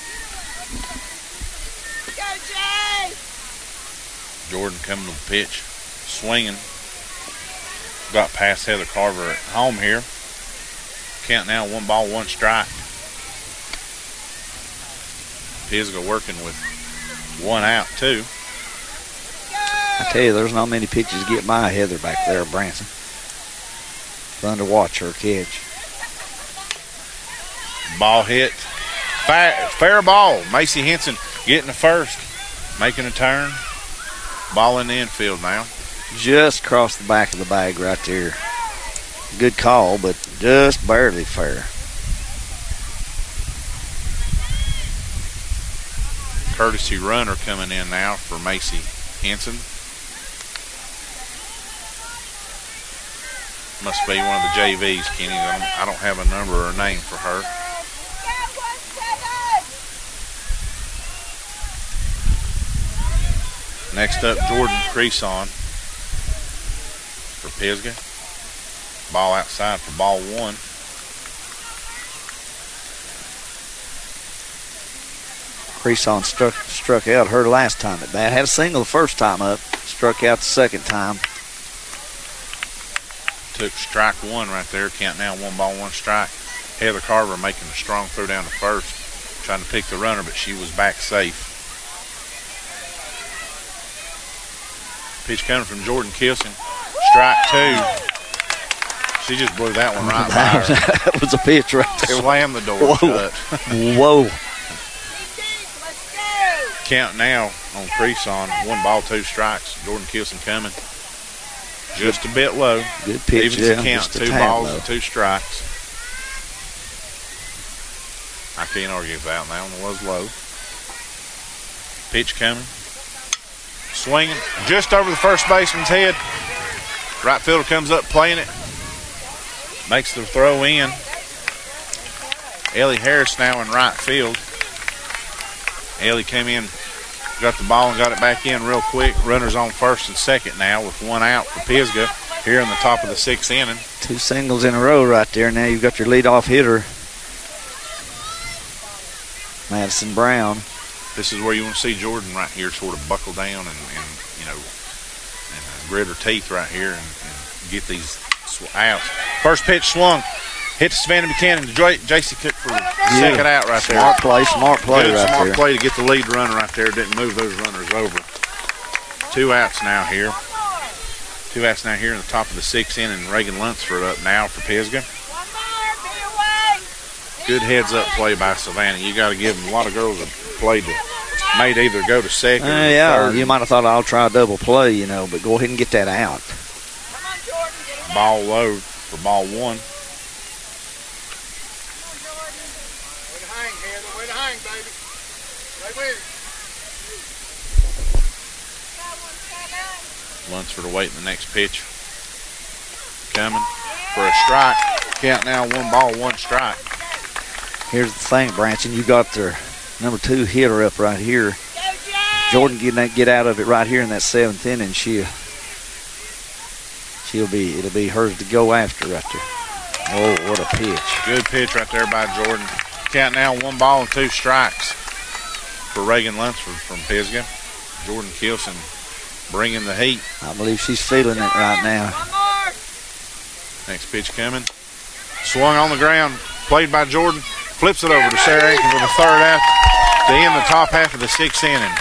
Jordan coming to the pitch, swinging. Got past Heather Carver at home here. Count now, 1 ball, 1 strike. Pisgah working with 1 out, too. I tell you, there's not many pitches get by Heather back there, Branson. Fun to watch her catch. Ball hit. Fair ball. Macy Henson getting the first. Making a turn. Ball in the infield now. Just crossed the back of the bag right there. Good call, but just barely fair. Courtesy runner coming in now for Macy Henson. Must be one of the JVs, Kenny. I don't have a number or a name for her. Next up, Jordan Creason for Pisgah. Ball outside for ball one. Creason struck out her last time at bat. Had a single the first time up. Struck out the second time. Took strike one right there. Count now, 1 ball, 1 strike. Heather Carver making a strong throw down to first. Trying to pick the runner, but she was back safe. Pitch coming from Jordan Kilson. Strike 2. She just blew that one right by her. That was a pitch right there. Slammed the door shut. Whoa. Count now on Creason. 1 ball, 2 strikes. Jordan Kilson coming. Just a bit low. Good pitch. Evens the count. Just a 2 tad balls low. and 2 strikes. I can't argue with that. That one was low. Pitch coming. Swinging just over the first baseman's head. Right fielder comes up playing it. Makes the throw in. Ellie Harris now in right field. Ellie came in, got the ball and got it back in real quick. Runners on first and second now with 1 out for Pisgah here in the top of the 6th inning. 2 singles in a row right there. Now you've got your leadoff hitter, Madison Brown. This is where you want to see Jordan right here sort of buckle down and grit her teeth right here and get these outs. First pitch swung. Hit to Savannah Buchanan. J.C. Cook for second out right there. Smart play Good, right smart there. play to get the lead runner right there. Didn't move those runners over. 2 outs now here. Two outs now here in the top of the 6th inning. Reagan Lunsford up now for Pisgah. Good heads-up play by Savannah. You got to give them. A lot of girls have played to made either go to second or third. You might have thought I'll try a double play, but go ahead and get that out. Ball low for ball 1. Way to hang, baby. Stay with it. Lunsford awaiting the next pitch. Coming for a strike. Count now, 1 ball, 1 strike. Here's the thing, Branson. You got their number 2 hitter up right here. Jordan get out of it right here in that 7th inning. It'll be hers to go after right there. Oh, what a pitch. Good pitch right there by Jordan. Count now, 1 ball and 2 strikes for Reagan Lunsford from Pisgah. Jordan Kilson bringing the heat. I believe she's feeling it right now. Next pitch coming. Swung on the ground. Played by Jordan. Flips it over to Sarah Aiken for the 3rd out to end the top half of the 6th inning.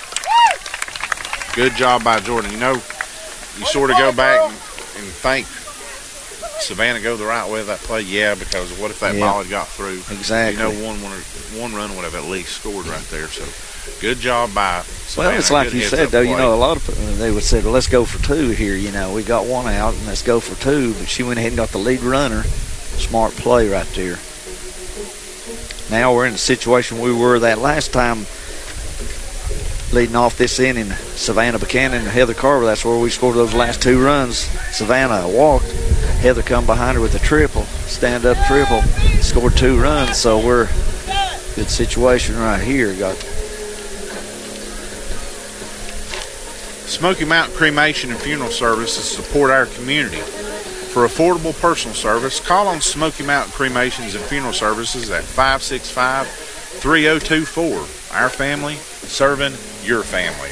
Good job by Jordan. You sort of go back and think Savannah go the right way of that play. Yeah, because what if that ball had got through? Exactly. One run would have at least scored right there. So good job by Savannah. Well, it's like you said, though, a lot of they would say, well, let's go for 2 here. We got 1 out and let's go for 2. But she went ahead and got the lead runner. Smart play right there. Now we're in the situation we were that last time leading off this inning. Savannah Buchanan and Heather Carver, that's where we scored those last 2 runs. Savannah walked. Heather come behind her with a triple, stand-up triple, scored 2 runs. So we're good situation right here. Got Smoky Mountain Cremation and Funeral Services support our community. For affordable personal service, call on Smoky Mountain Cremations and Funeral Services at 565-3024. Our family serving your family.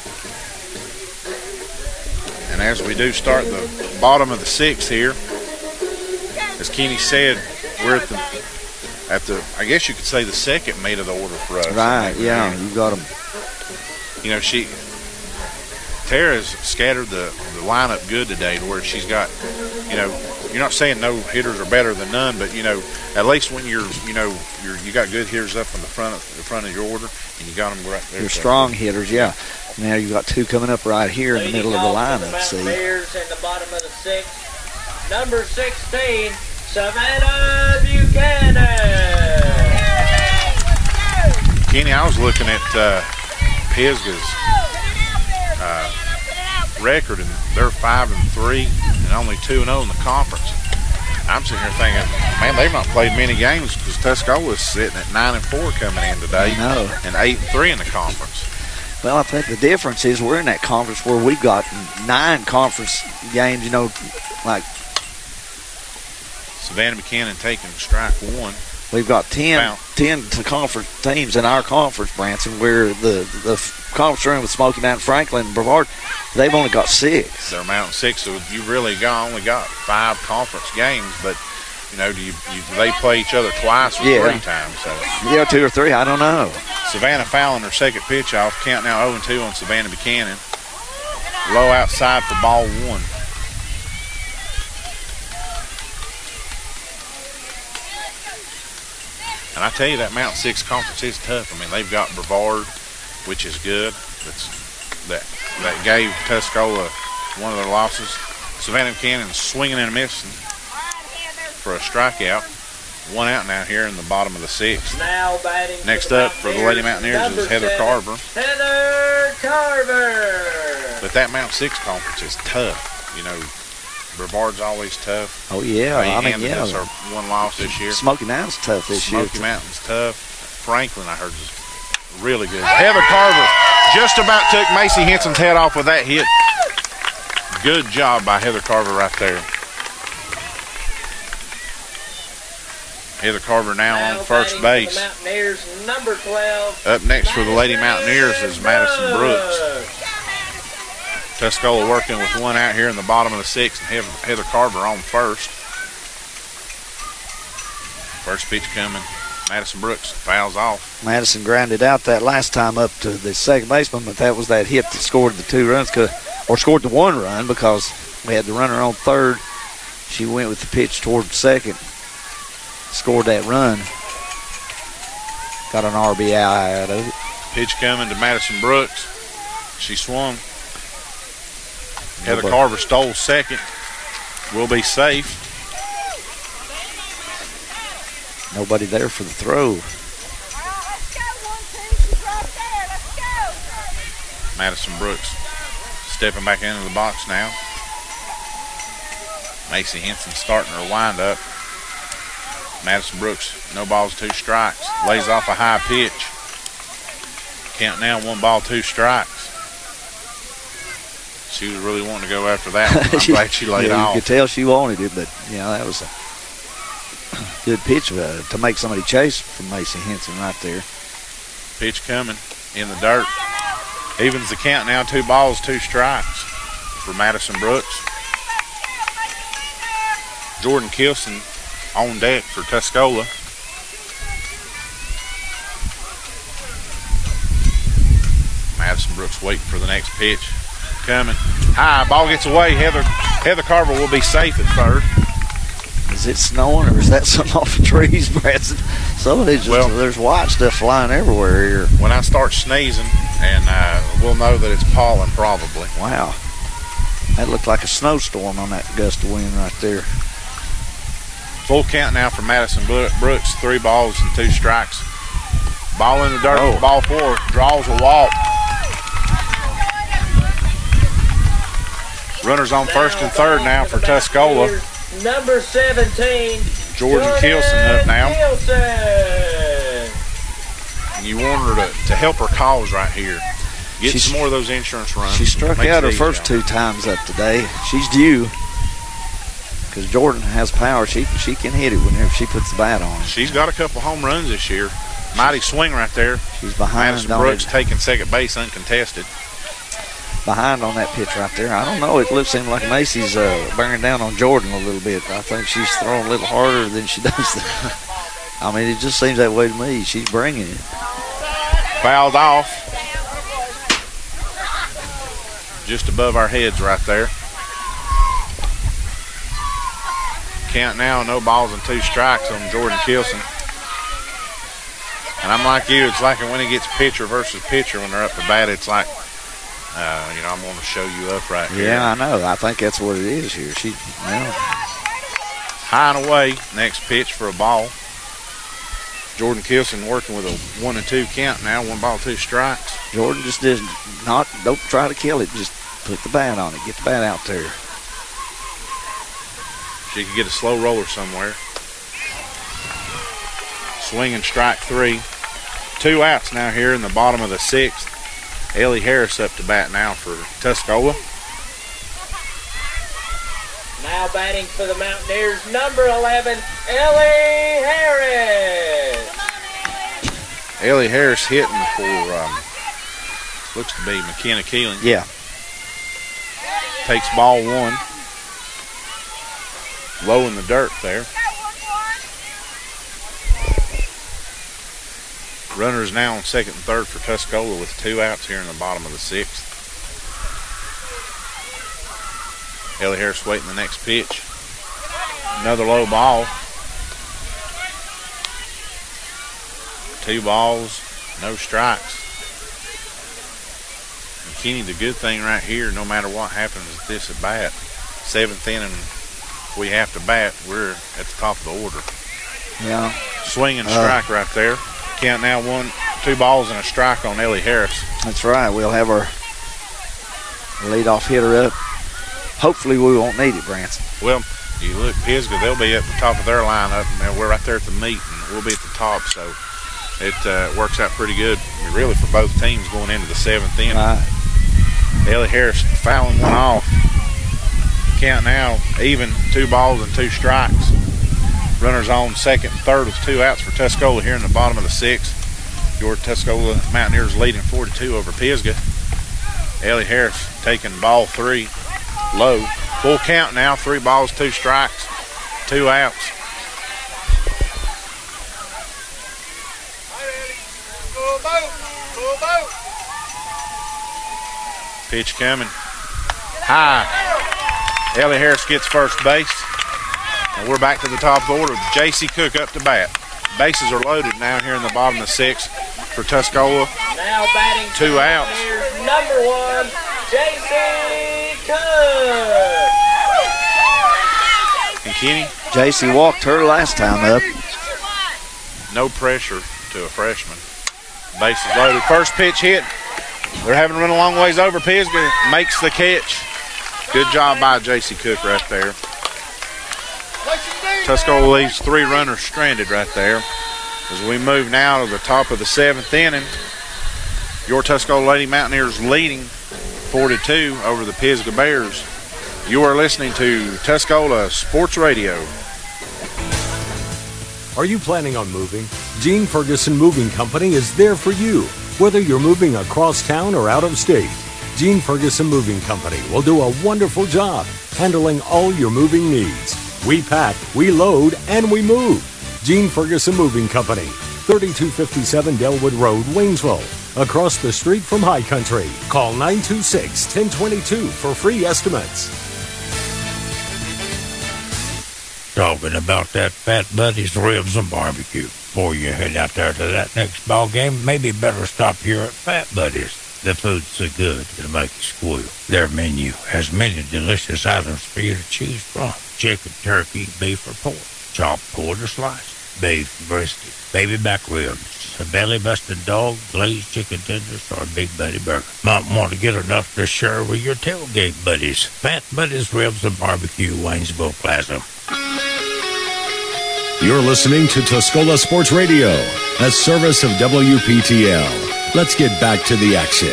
And as we do start the bottom of the 6th here, as Kenny said, we're at the I guess you could say the 2nd meet of the order for us. Right, yeah, you got them. Tara's scattered the lineup good today to where she's got, you're not saying no hitters are better than none, but at least when you got good hitters up in the front of your order, and you got them right there. You're strong hitters, yeah. Now you got 2 coming up right here in the middle of the lineup. See, Bears in the bottom of the 6th. Number 16, Savannah Buchanan. Kenny, I was looking at Pisgah's record, and they're 5-3 and only 2-0 in the conference. I'm sitting here thinking, man, they've not played many games because Tuscola's sitting at 9-4 coming in today, and 8-3 in the conference. Well, I think the difference is we're in that conference where we've got 9 conference games. Like Savannah Buchanan taking strike 1. We've got 10 conference teams in our conference, Branson, where the conference room with Smoky Mountain, Franklin, and Brevard, they've only got 6. They're Mountain 6, so you really only got 5 conference games, but, do they play each other twice or 3 times? So. Yeah, 2 or 3, I don't know. Savannah fouling her 2nd pitch off, count now 0-2 on Savannah Buchanan. Low outside for ball 1. And I tell you, that Mountain 6 conference is tough. I mean, they've got Brevard, which is good. That gave Tuscola one of their losses. Savannah Buchanan swinging and missing for a strikeout. 1 out now here in the bottom of the 6th. Now batting. Next up for the Lady Mountaineers is Heather Carver. Heather Carver. But that Mountain 6 conference is tough. Brevard's always tough. Oh, yeah. Our 1 loss this year. Smoky Mountain's tough this year. Smoky Mountain's tough. Franklin, I heard, is really good. Heather Carver just about took Macy Henson's head off with that hit. Good job by Heather Carver right there. Heather Carver now on first base. Mountaineers, number 12. Up next for the Lady Mountaineers is Madison Brooks. Tuscola working with 1 out here in the bottom of the 6th, and Heather Carver on first. First pitch coming. Madison Brooks fouls off. Madison grounded out that last time up to the second baseman, but that was that hit that scored the 2 runs. Because or scored the one run because we had the runner on third. She went with the pitch toward second, scored that run. Got an RBI out of it. Pitch coming to Madison Brooks. She swung. Heather Carver stole second. Will be safe. Nobody there for the throw. Madison Brooks stepping back into the box now. Macy Henson starting her windup. Madison Brooks, no balls, 2 strikes. Lays off a high pitch. Count now, 1 ball, 2 strikes. She was really wanting to go after that one. I'm glad she laid off. You could tell she wanted it, but, that was a good pitch to make somebody chase from Macy Henson right there. Pitch coming in the dirt. Evens the count now, 2 balls, 2 strikes for Madison Brooks. Jordan Kilson on deck for Tuscola. Madison Brooks waiting for the next pitch. Coming. High, ball gets away. Heather Carver will be safe at third. Is it snowing or is that something off the trees, Branson? Some of these, there's white stuff flying everywhere here. When I start sneezing, and we'll know that it's pollen probably. Wow. That looked like a snowstorm on that gust of wind right there. Full count now for Madison Brooks. 3 balls and 2 strikes. Ball in the dirt. Ball 4. Draws a walk. Runners on first and third now for Tuscola. Number 17. Jordan Kilson up now. And you want her to help her cause right here. Get some more of those insurance runs. She struck out her first 2 times up today. She's due. Because Jordan has power. She can hit it whenever she puts the bat on. She's got a couple home runs this year. Mighty swing right there. She's behind. Madison Brooks taking second base uncontested. Behind on that pitch right there. I don't know. It looks like Macy's bearing down on Jordan a little bit. I think she's throwing a little harder than she does. I mean, it just seems that way to me. She's bringing it. Fouled off. Just above our heads right there. Count now, no balls and 2 strikes on Jordan Kilson. And I'm like you, it's like when he gets pitcher versus pitcher when they're up to bat, it's like, I'm going to show you up right here. Yeah, I know. I think that's what it is here. High and away, next pitch for a ball. Jordan Kilson working with a 1-2 count now, 1 ball, 2 strikes. Jordan just don't try to kill it. Just put the bat on it. Get the bat out there. She could get a slow roller somewhere. Swing and strike 3. 2 outs now here in the bottom of the 6th. Ellie Harris up to bat now for Tuscola. Now batting for the Mountaineers, number 11, Ellie Harris. Ellie Harris hitting for, looks to be McKenna Keeling. Yeah. Takes ball 1. Low in the dirt there. Runners now on second and third for Tuscola with 2 outs here in the bottom of the 6th. Ellie Harris waiting the next pitch. Another low ball. 2 balls, no strikes. And Kenny, the good thing right here, no matter what happens at this at bat, 7th inning, we have to bat, we're at the top of the order. Yeah. Swing and strike right there. Count now 2 balls and a strike on Ellie Harris. That's right. We'll have our leadoff hitter up. Hopefully we won't need it, Branson. Well, you look, Pisgah, they'll be at the top of their lineup, and we're right there at the meet, and we'll be at the top, so it works out pretty good, really, for both teams going into the 7th inning. Right. Ellie Harris fouling one off. Count now even, 2 balls and 2 strikes. Runners on second and third with 2 outs for Tuscola here in the bottom of the 6th. Your Tuscola Mountaineers leading 4-2 over Pisgah. Ellie Harris taking ball 3, low. Full count now, 3 balls, 2 strikes, 2 outs. Pitch coming. high. Ellie Harris gets first base. And we're back to the top of the order with J.C. Cook up to bat. Bases are loaded now here in the bottom of the sixth for Tuscola. Now batting 2 outs. Here's number 1, J.C. Cook. And Kenny? J.C. walked her last time up. No pressure to a freshman. Bases loaded. First pitch hit. They're having to run a long ways over. Pisgah makes the catch. Good job by J.C. Cook right there. Tuscola leaves 3 runners stranded right there. As we move now to the top of the 7th inning, your Tuscola Lady Mountaineers leading 4-2 over the Pisgah Bears. You are listening to Tuscola Sports Radio. Are you planning on moving? Gene Ferguson Moving Company is there for you, whether you're moving across town or out of state. Gene Ferguson Moving Company will do a wonderful job handling all your moving needs. We pack, we load, and we move. Gene Ferguson Moving Company, 3257 Delwood Road, Waynesville, across the street from High Country. Call 926-1022 for free estimates. Talking about that Fat Buddy's Ribs and Barbecue. Before you head out there to that next ball game, maybe better stop here at Fat Buddy's. The food's so good it'll make you squeal. Their menu has many delicious items for you to choose from. Chicken, turkey, beef, or pork. Chopped quarter slice, beef, brisket, baby back ribs, a belly-busted dog, glazed chicken tenders, or a Big Buddy burger. Might want to get enough to share with your tailgate buddies. Fat Buddy's Ribs and Barbecue, Waynesville Plaza. You're listening to Tuscola Sports Radio, a service of WPTL. Let's get back to the action.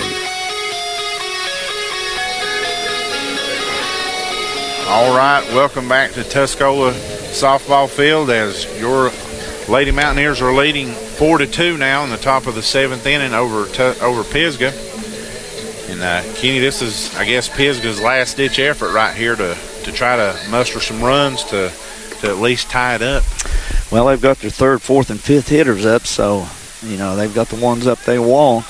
All right, welcome back to Tuscola softball field as your Lady Mountaineers are leading 4-2 now in the top of the 7th inning over Pisgah. And Kenny, this is, I guess, Pisgah's last-ditch effort right here to try to muster some runs to at least tie it up. Well, they've got their 3rd, 4th, and 5th hitters up, so, you know, they've got the ones up they want.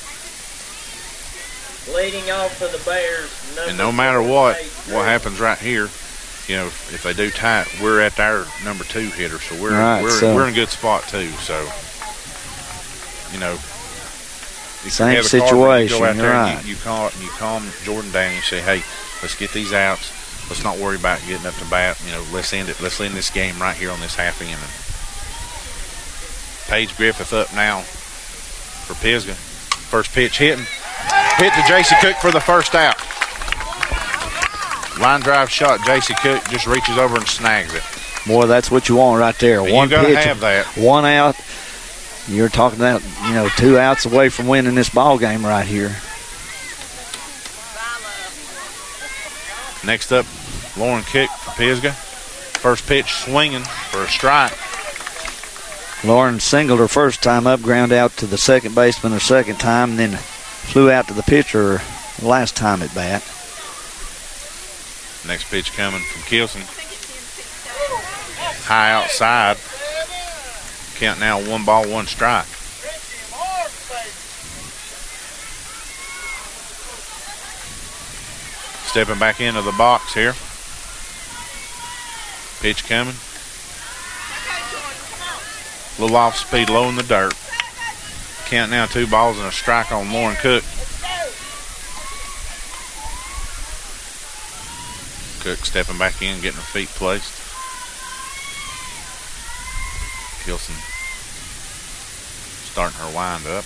Leading off for the Bears. And no matter what happens right here, you know, if they do tie it, we're at our number 2 hitter, so we're in a good spot too. So, you know, same situation. You go out there right. and you calm Jordan down. You say, hey, let's get these outs. Let's not worry about getting up to bat. You know, let's end it. Let's end this game right here on this half inning. Paige Griffith up now for Pisgah. First pitch hitting. Hit to J.C. Cook for the first out. Line drive shot. J.C. Cook just reaches over and snags it. Boy, that's what you want right there. One pitch, you gotta have that. 1 out. You're talking about, 2 outs away from winning this ball game right here. Next up, Lauren Cook for Pisgah. First pitch swinging for a strike. Lauren singled her first time up, ground out to the second baseman her second time, and then flew out to the pitcher last time at bat. Next pitch coming from Kilson. High outside. Count now 1 ball, 1 strike. Stepping back into the box here. Pitch coming. A little off speed, low in the dirt. Count now 2 balls and a strike on Lauren Cook. Cook stepping back in, getting her feet placed. Kilson starting her wind up.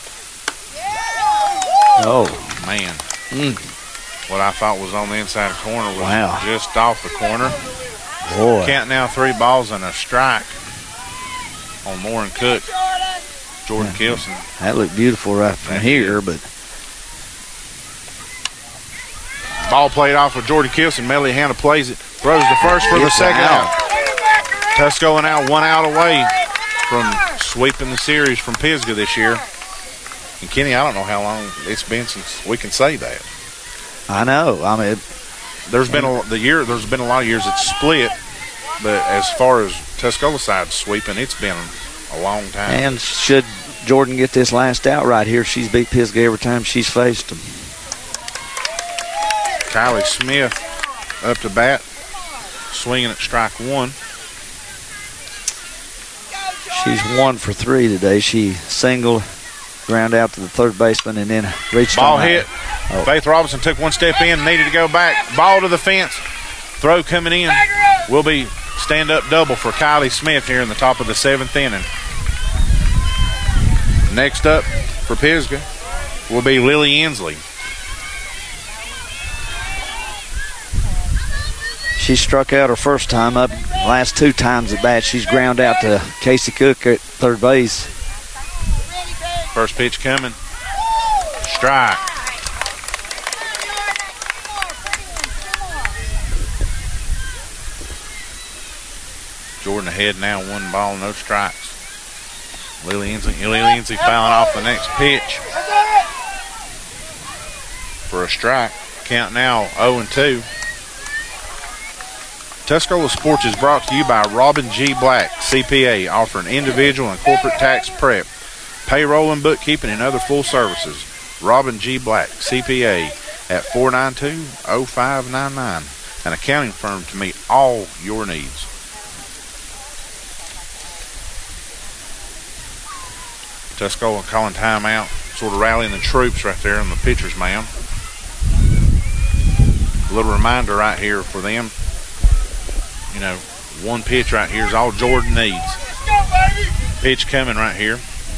Oh, man. What I thought was on the inside corner was just off the corner. Boy. Count now 3 balls and a strike on Lauren Cook. Jordan Kilson. That looked beautiful right from here, but ball played off with Jordan Kilson. Melly Hannah plays it, throws the first for the second out. Tuscola now 1 out away from sweeping the series from Pisgah this year. And Kenny, I don't know how long it's been since we can say that. I know. I mean, there's been a lot of years it's split, but as far as Tuscola side sweeping, it's been a long time. And should Jordan get this last out right here, she's beat Pisgah every time she's faced them. Kylie Smith up to bat, swinging at strike one. She's 1 for 3 today. She singled, ground out to the third baseman, and then reached ball on hit. Oh. Faith Robinson took one step in, needed to go back. Ball to the fence. Throw coming in. Will be stand-up double for Kylie Smith here in the top of the 7th inning. Next up for Pisgah will be Lily Inslee. She struck out her first time up. Last 2 times at bat, she's ground out to Casey Cook at third base. First pitch coming. Strike. Jordan ahead now, 1 ball, no strikes. Lily Inslee fouling off the next pitch for a strike. Count now 0-2. Tuscola Sports is brought to you by Robin G. Black, CPA, offering individual and corporate tax prep, payroll and bookkeeping, and other full services. Robin G. Black, CPA, at 492-0599, an accounting firm to meet all your needs. Tuscola calling timeout, sort of rallying the troops right there on the pitcher's mound. A little reminder right here for them. You know, 1 pitch right here is all Jordan needs. Pitch coming right here.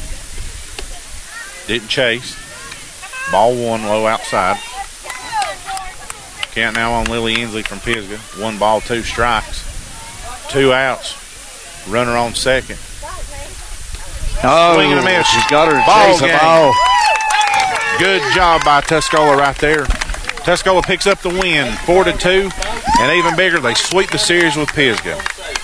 Didn't chase. Ball 1 low outside. Count now on Lily Inslee from Pisgah. 1 ball, 2 strikes. 2 outs. Runner on second. Oh, swing and a miss. She's got her to Ball chase a game. ball. Good job by Tuscola right there. Tuscola picks up the win, 4-2, and even bigger, they sweep the series with Pisgah.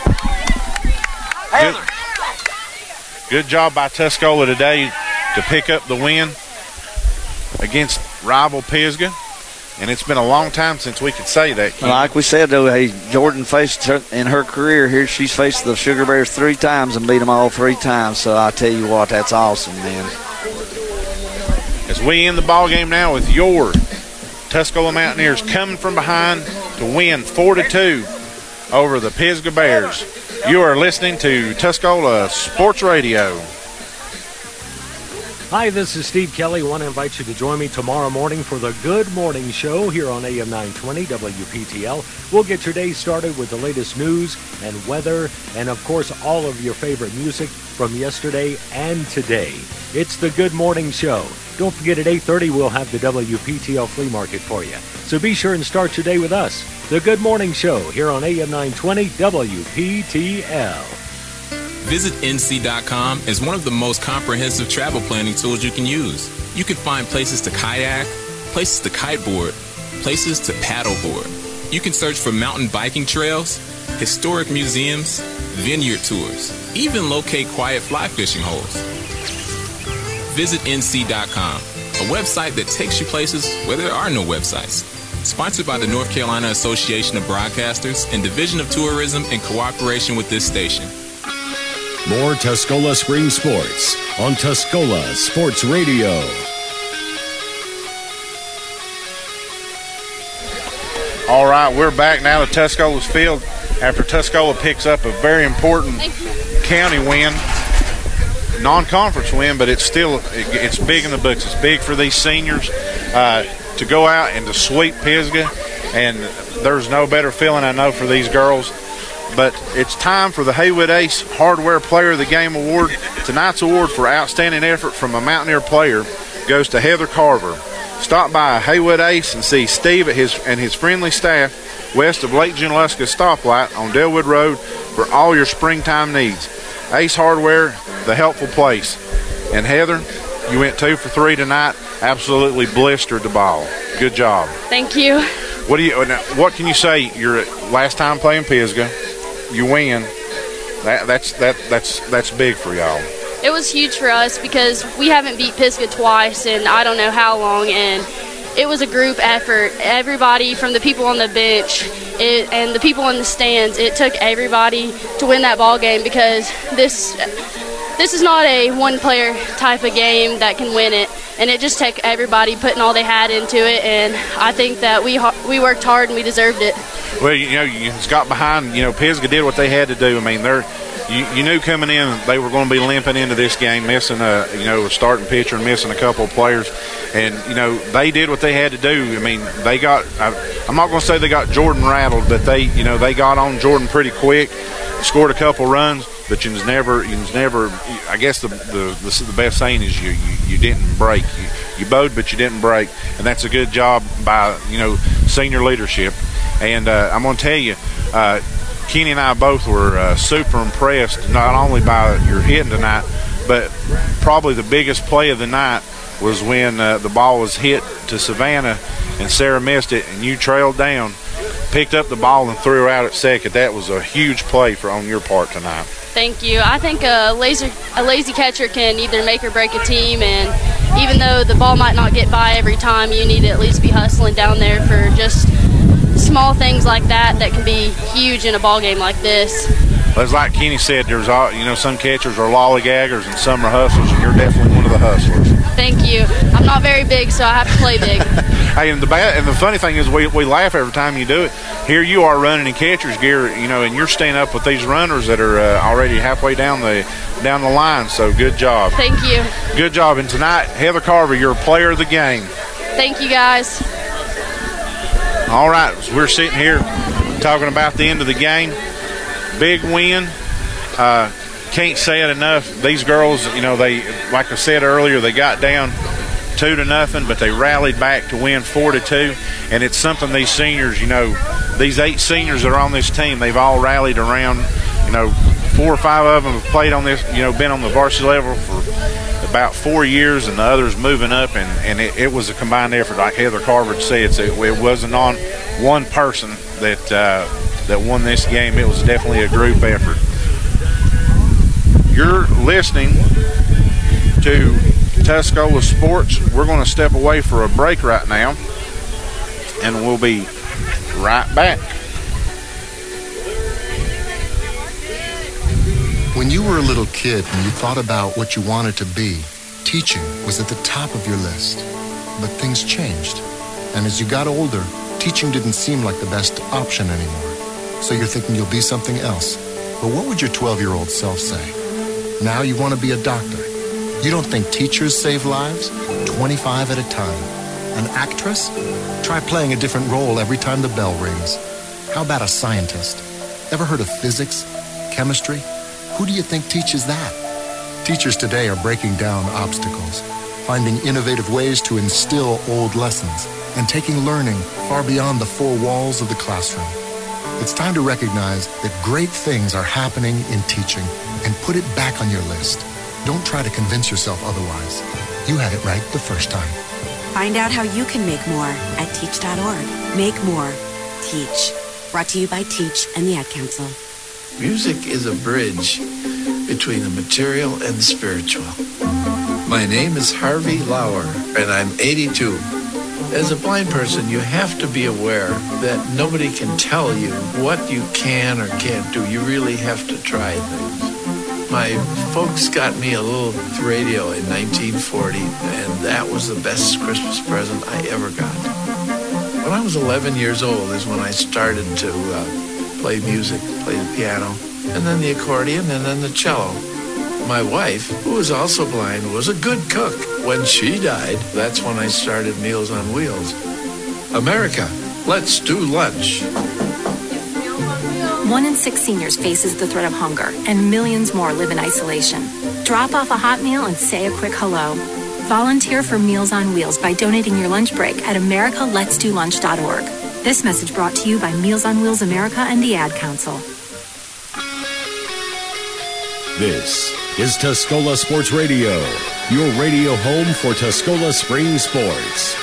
Good job by Tuscola today to pick up the win against rival Pisgah, and it's been a long time since we could say that. Like we said, though, hey, Jordan faced her in her career here. She's faced the Sugar Bears 3 times and beat them all 3 times. So I tell you what, that's awesome, man. As we end the ball game now with your Tuscola Mountaineers coming from behind to win 4-2 over the Pisgah Bears. You are listening to Tuscola Sports Radio. Hi, this is Steve Kelly. I want to invite you to join me tomorrow morning for the Good Morning Show here on AM 920 WPTL. We'll get your day started with the latest news and weather and, of course, all of your favorite music from yesterday and today. It's the Good Morning Show. Don't forget at 8:30 we'll have the WPTL Flea Market for you. So be sure and start your day with us. The Good Morning Show here on AM 920 WPTL. Visit NC.com is one of the most comprehensive travel planning tools you can use. You can find places to kayak, places to kiteboard, places to paddleboard. You can search for mountain biking trails, historic museums, vineyard tours, even locate quiet fly fishing holes. Visit NC.com, a website that takes you places where there are no websites. Sponsored by the North Carolina Association of Broadcasters and Division of Tourism in cooperation with this station. More Tuscola Spring Sports on Tuscola Sports Radio. All right, we're back now to Tuscola's field after Tuscola picks up a very important county win. Non-conference win, but it's big in the books. It's big for these seniors to go out and to sweep Pisgah, and there's no better feeling, I know, for these girls. But it's time for the Haywood Ace Hardware Player of the Game Award. Tonight's award for outstanding effort from a Mountaineer player goes to Heather Carver. Stop by Haywood Ace and see Steve and his friendly staff west of Lake Junaluska stoplight on Delwood Road for all your springtime needs. Ace Hardware, the helpful place. And Heather, you went 2 for 3 tonight. Absolutely blistered the ball. Good job. Thank you. What can you say? Your last time playing Pisgah, you win. That's big for y'all. It was huge for us because we haven't beat Pisgah twice in I don't know how long, and it was a group effort. Everybody from the people on the bench and the people in the stands, it took everybody to win that ball game because this is not a one-player type of game that can win it. and it just took everybody putting all they had into it, and I think that we worked hard and we deserved it. Well, you got behind, Pisgah did what they had to do. I mean, you knew coming in they were going to be limping into this game, missing a starting pitcher and missing a couple of players, and they did what they had to do. I mean, they got. I'm not going to say they got Jordan rattled, but they got on Jordan pretty quick, scored a couple runs, but you was never. I guess the best saying is you didn't break. You bowed, but you didn't break, and that's a good job by senior leadership. And I'm going to tell you. Kenny and I both were super impressed, not only by your hitting tonight, but probably the biggest play of the night was when the ball was hit to Savannah and Sarah missed it, and you trailed down, picked up the ball and threw her out at second. That was a huge play on your part tonight. Thank you. I think a lazy catcher can either make or break a team, and even though the ball might not get by every time, you need to at least be hustling down there for just small things like that can be huge in a ball game like this. Well, it's like Kenny said, there's some catchers are lollygaggers and some are hustlers, and you're definitely one of the hustlers. Thank you. I'm not very big, so I have to play big. Hey, and the funny thing is we laugh every time you do it. Here you are running in catcher's gear, and you're staying up with these runners that are already halfway down the line. So good job. Thank you. Good job. And tonight, Heather Carver, you're a player of the game. Thank you, guys. All right, so we're sitting here talking about the end of the game. Big win. Can't say it enough. These girls, they, like I said earlier, they got down 2-0, but they rallied back to win 4-2. And it's something these seniors, these 8 seniors that are on this team, they've all rallied around. 4 or 5 of them have played on this, been on the varsity level for about 4 years, and the others moving up, and it was a combined effort. Like Heather Carver said, it wasn't on one person that won this game. It was definitely a group effort. You're listening to Tuscola Sports. We're going to step away for a break right now, and we'll be right back. When you were a little kid and you thought about what you wanted to be, teaching was at the top of your list. But things changed. And as you got older, teaching didn't seem like the best option anymore. So you're thinking you'll be something else. But what would your 12-year-old self say? Now you want to be a doctor. You don't think teachers save lives? 25 at a time. An actress? Try playing a different role every time the bell rings. How about a scientist? Ever heard of physics? Chemistry? Who do you think teaches that? Teachers today are breaking down obstacles, finding innovative ways to instill old lessons, and taking learning far beyond the 4 walls of the classroom. It's time to recognize that great things are happening in teaching and put it back on your list. Don't try to convince yourself otherwise. You had it right the first time. Find out how you can make more at teach.org. Make more. Teach. Brought to you by Teach and the Ad Council. Music is a bridge between the material and the spiritual. My name is Harvey Lauer, and I'm 82. As a blind person, you have to be aware that nobody can tell you what you can or can't do. You really have to try things. My folks got me a little radio in 1940, and that was the best Christmas present I ever got. When I was 11 years old is when I started to play music, play the piano, and then the accordion, and then the cello. My wife, who was also blind, was a good cook. When she died, that's when I started Meals on Wheels. America, let's do lunch. 1 in 6 seniors faces the threat of hunger, and millions more live in isolation. Drop off a hot meal and say a quick hello. Volunteer for Meals on Wheels by donating your lunch break at americaletsdolunch.org. This message brought to you by Meals on Wheels America and the Ad Council. This is Tuscola Sports Radio, your radio home for Tuscola spring sports.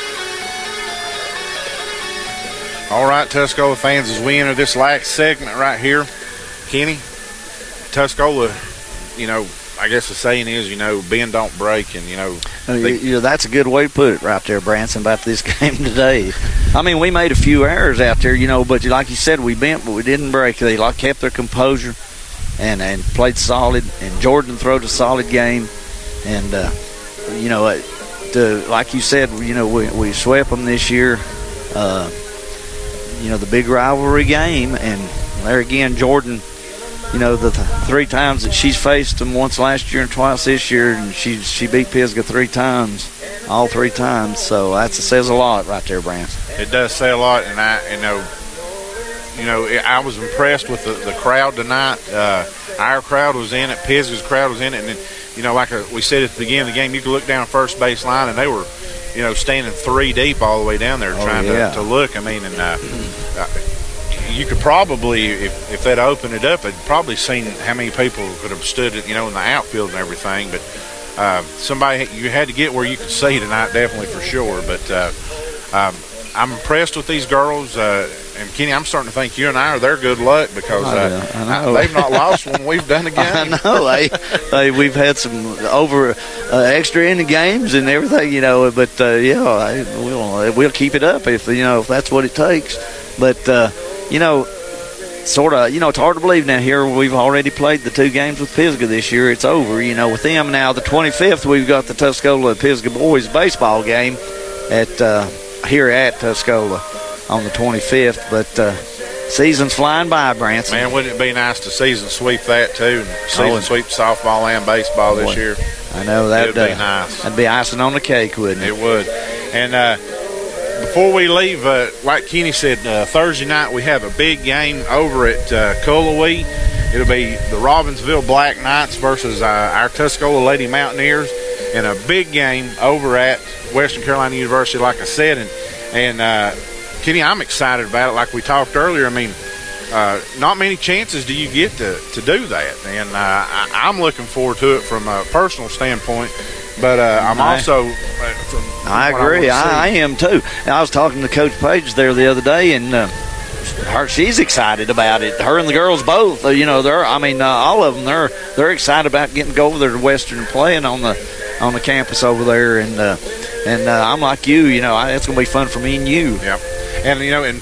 All right, Tuscola fans, as we enter this last segment right here, Kenny, Tuscola, I guess the saying is, bend don't break, and that's a good way to put it right there, Branson, about this game today. I mean, we made a few errors out there, but like you said, we bent, but we didn't break. They kept their composure and played solid. And Jordan throwed a solid game, and like you said, we swept them this year. The big rivalry game, and there again, Jordan. The 3 times that she's faced them, once last year and twice this year, and she beat Pisgah 3 times, all 3 times. So that says a lot right there, Brant. It does say a lot, and I was impressed with the crowd tonight. Our crowd was in it, Pisgah's crowd was in it, and then, like we said at the beginning of the game, you could look down first base line, and they were, standing 3 deep all the way down there trying to look. I mean, and you could probably, if they'd opened it up, they'd probably seen how many people could have stood, in the outfield and everything. But you had to get where you could see tonight, definitely for sure. But I'm impressed with these girls. And Kenny, I'm starting to think you and I are their good luck because they've not lost when we've done a game. I know. We've had some over extra inning games and everything, But we'll keep it up if that's what it takes. But it's hard to believe now. Here we've already played the 2 games with Pisgah this year. It's over, with them now. The 25th, we've got the Tuscola Pisgah boys baseball game here at Tuscola on the 25th. But season's flying by, Branson. Man, wouldn't it be nice to season sweep that too? Season sweep softball and baseball this year. I know that would be nice. That'd be icing on the cake, wouldn't it? It would. And before we leave, like Kenny said, Thursday night we have a big game over at Cullowhee. It'll be the Robbinsville Black Knights versus our Tuscola Lady Mountaineers in a big game over at Western Carolina University, like I said. And Kenny, I'm excited about it. Like we talked earlier, I mean, not many chances do you get to do that. And I'm looking forward to it from a personal standpoint. But I'm also I agree. I am too. And I was talking to Coach Page there the other day, and she's excited about it. Her and the girls both. All of them. They're excited about getting to go over there to Western and playing on the campus over there. And I'm like you. It's going to be fun for me and you. Yep. And in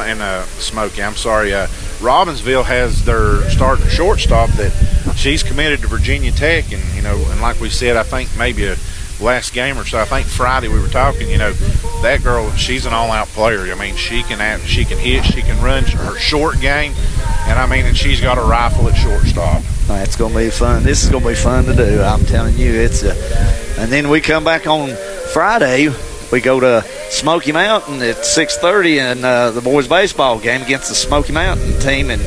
Smoky, I'm sorry. Robbinsville has their starting shortstop that she's committed to Virginia Tech, and and like we said, I think maybe last game or so, I think Friday we were talking. That girl, she's an all-out player. I mean, she can hit, she can run her short game, and she's got a rifle at shortstop. It's going to be fun. This is going to be fun to do. I'm telling you, and then we come back on Friday. We go to Smoky Mountain at 6:30 and the boys baseball game against the Smoky Mountain team, and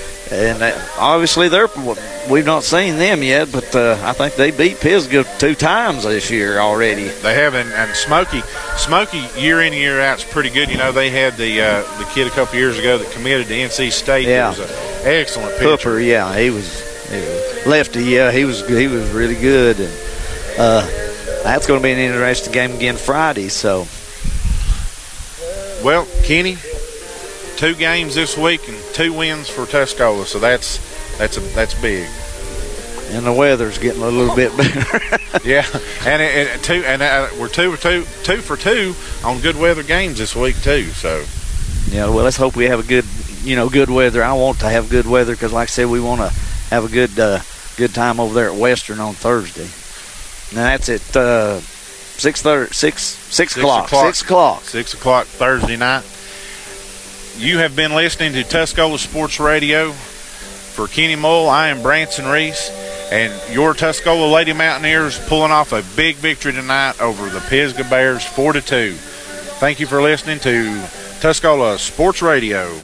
obviously we've not seen them yet, but I think they beat Pisgah 2 times this year already. They have, and Smoky year in year out is pretty good. They had the kid a couple years ago that committed to NC State. Yeah, he was an excellent pitcher. Hooper, yeah, he was lefty. Yeah, he was really good, and that's going to be an interesting game again Friday. So, well, Kenny, 2 games this week and 2 wins for Tuscola, so that's big. And the weather's getting a little bit better. Yeah, we're 2 for 2 on good weather games this week too. So, yeah, well, let's hope we have a good weather. I want to have good weather because, like I said, we want to have a good time over there at Western on Thursday. Now that's at 6 o'clock. 6 o'clock Thursday night. You have been listening to Tuscola Sports Radio. For Kenny Mull, I am Branson Reese, and your Tuscola Lady Mountaineers pulling off a big victory tonight over the Pisgah Bears 4-2. Thank you for listening to Tuscola Sports Radio.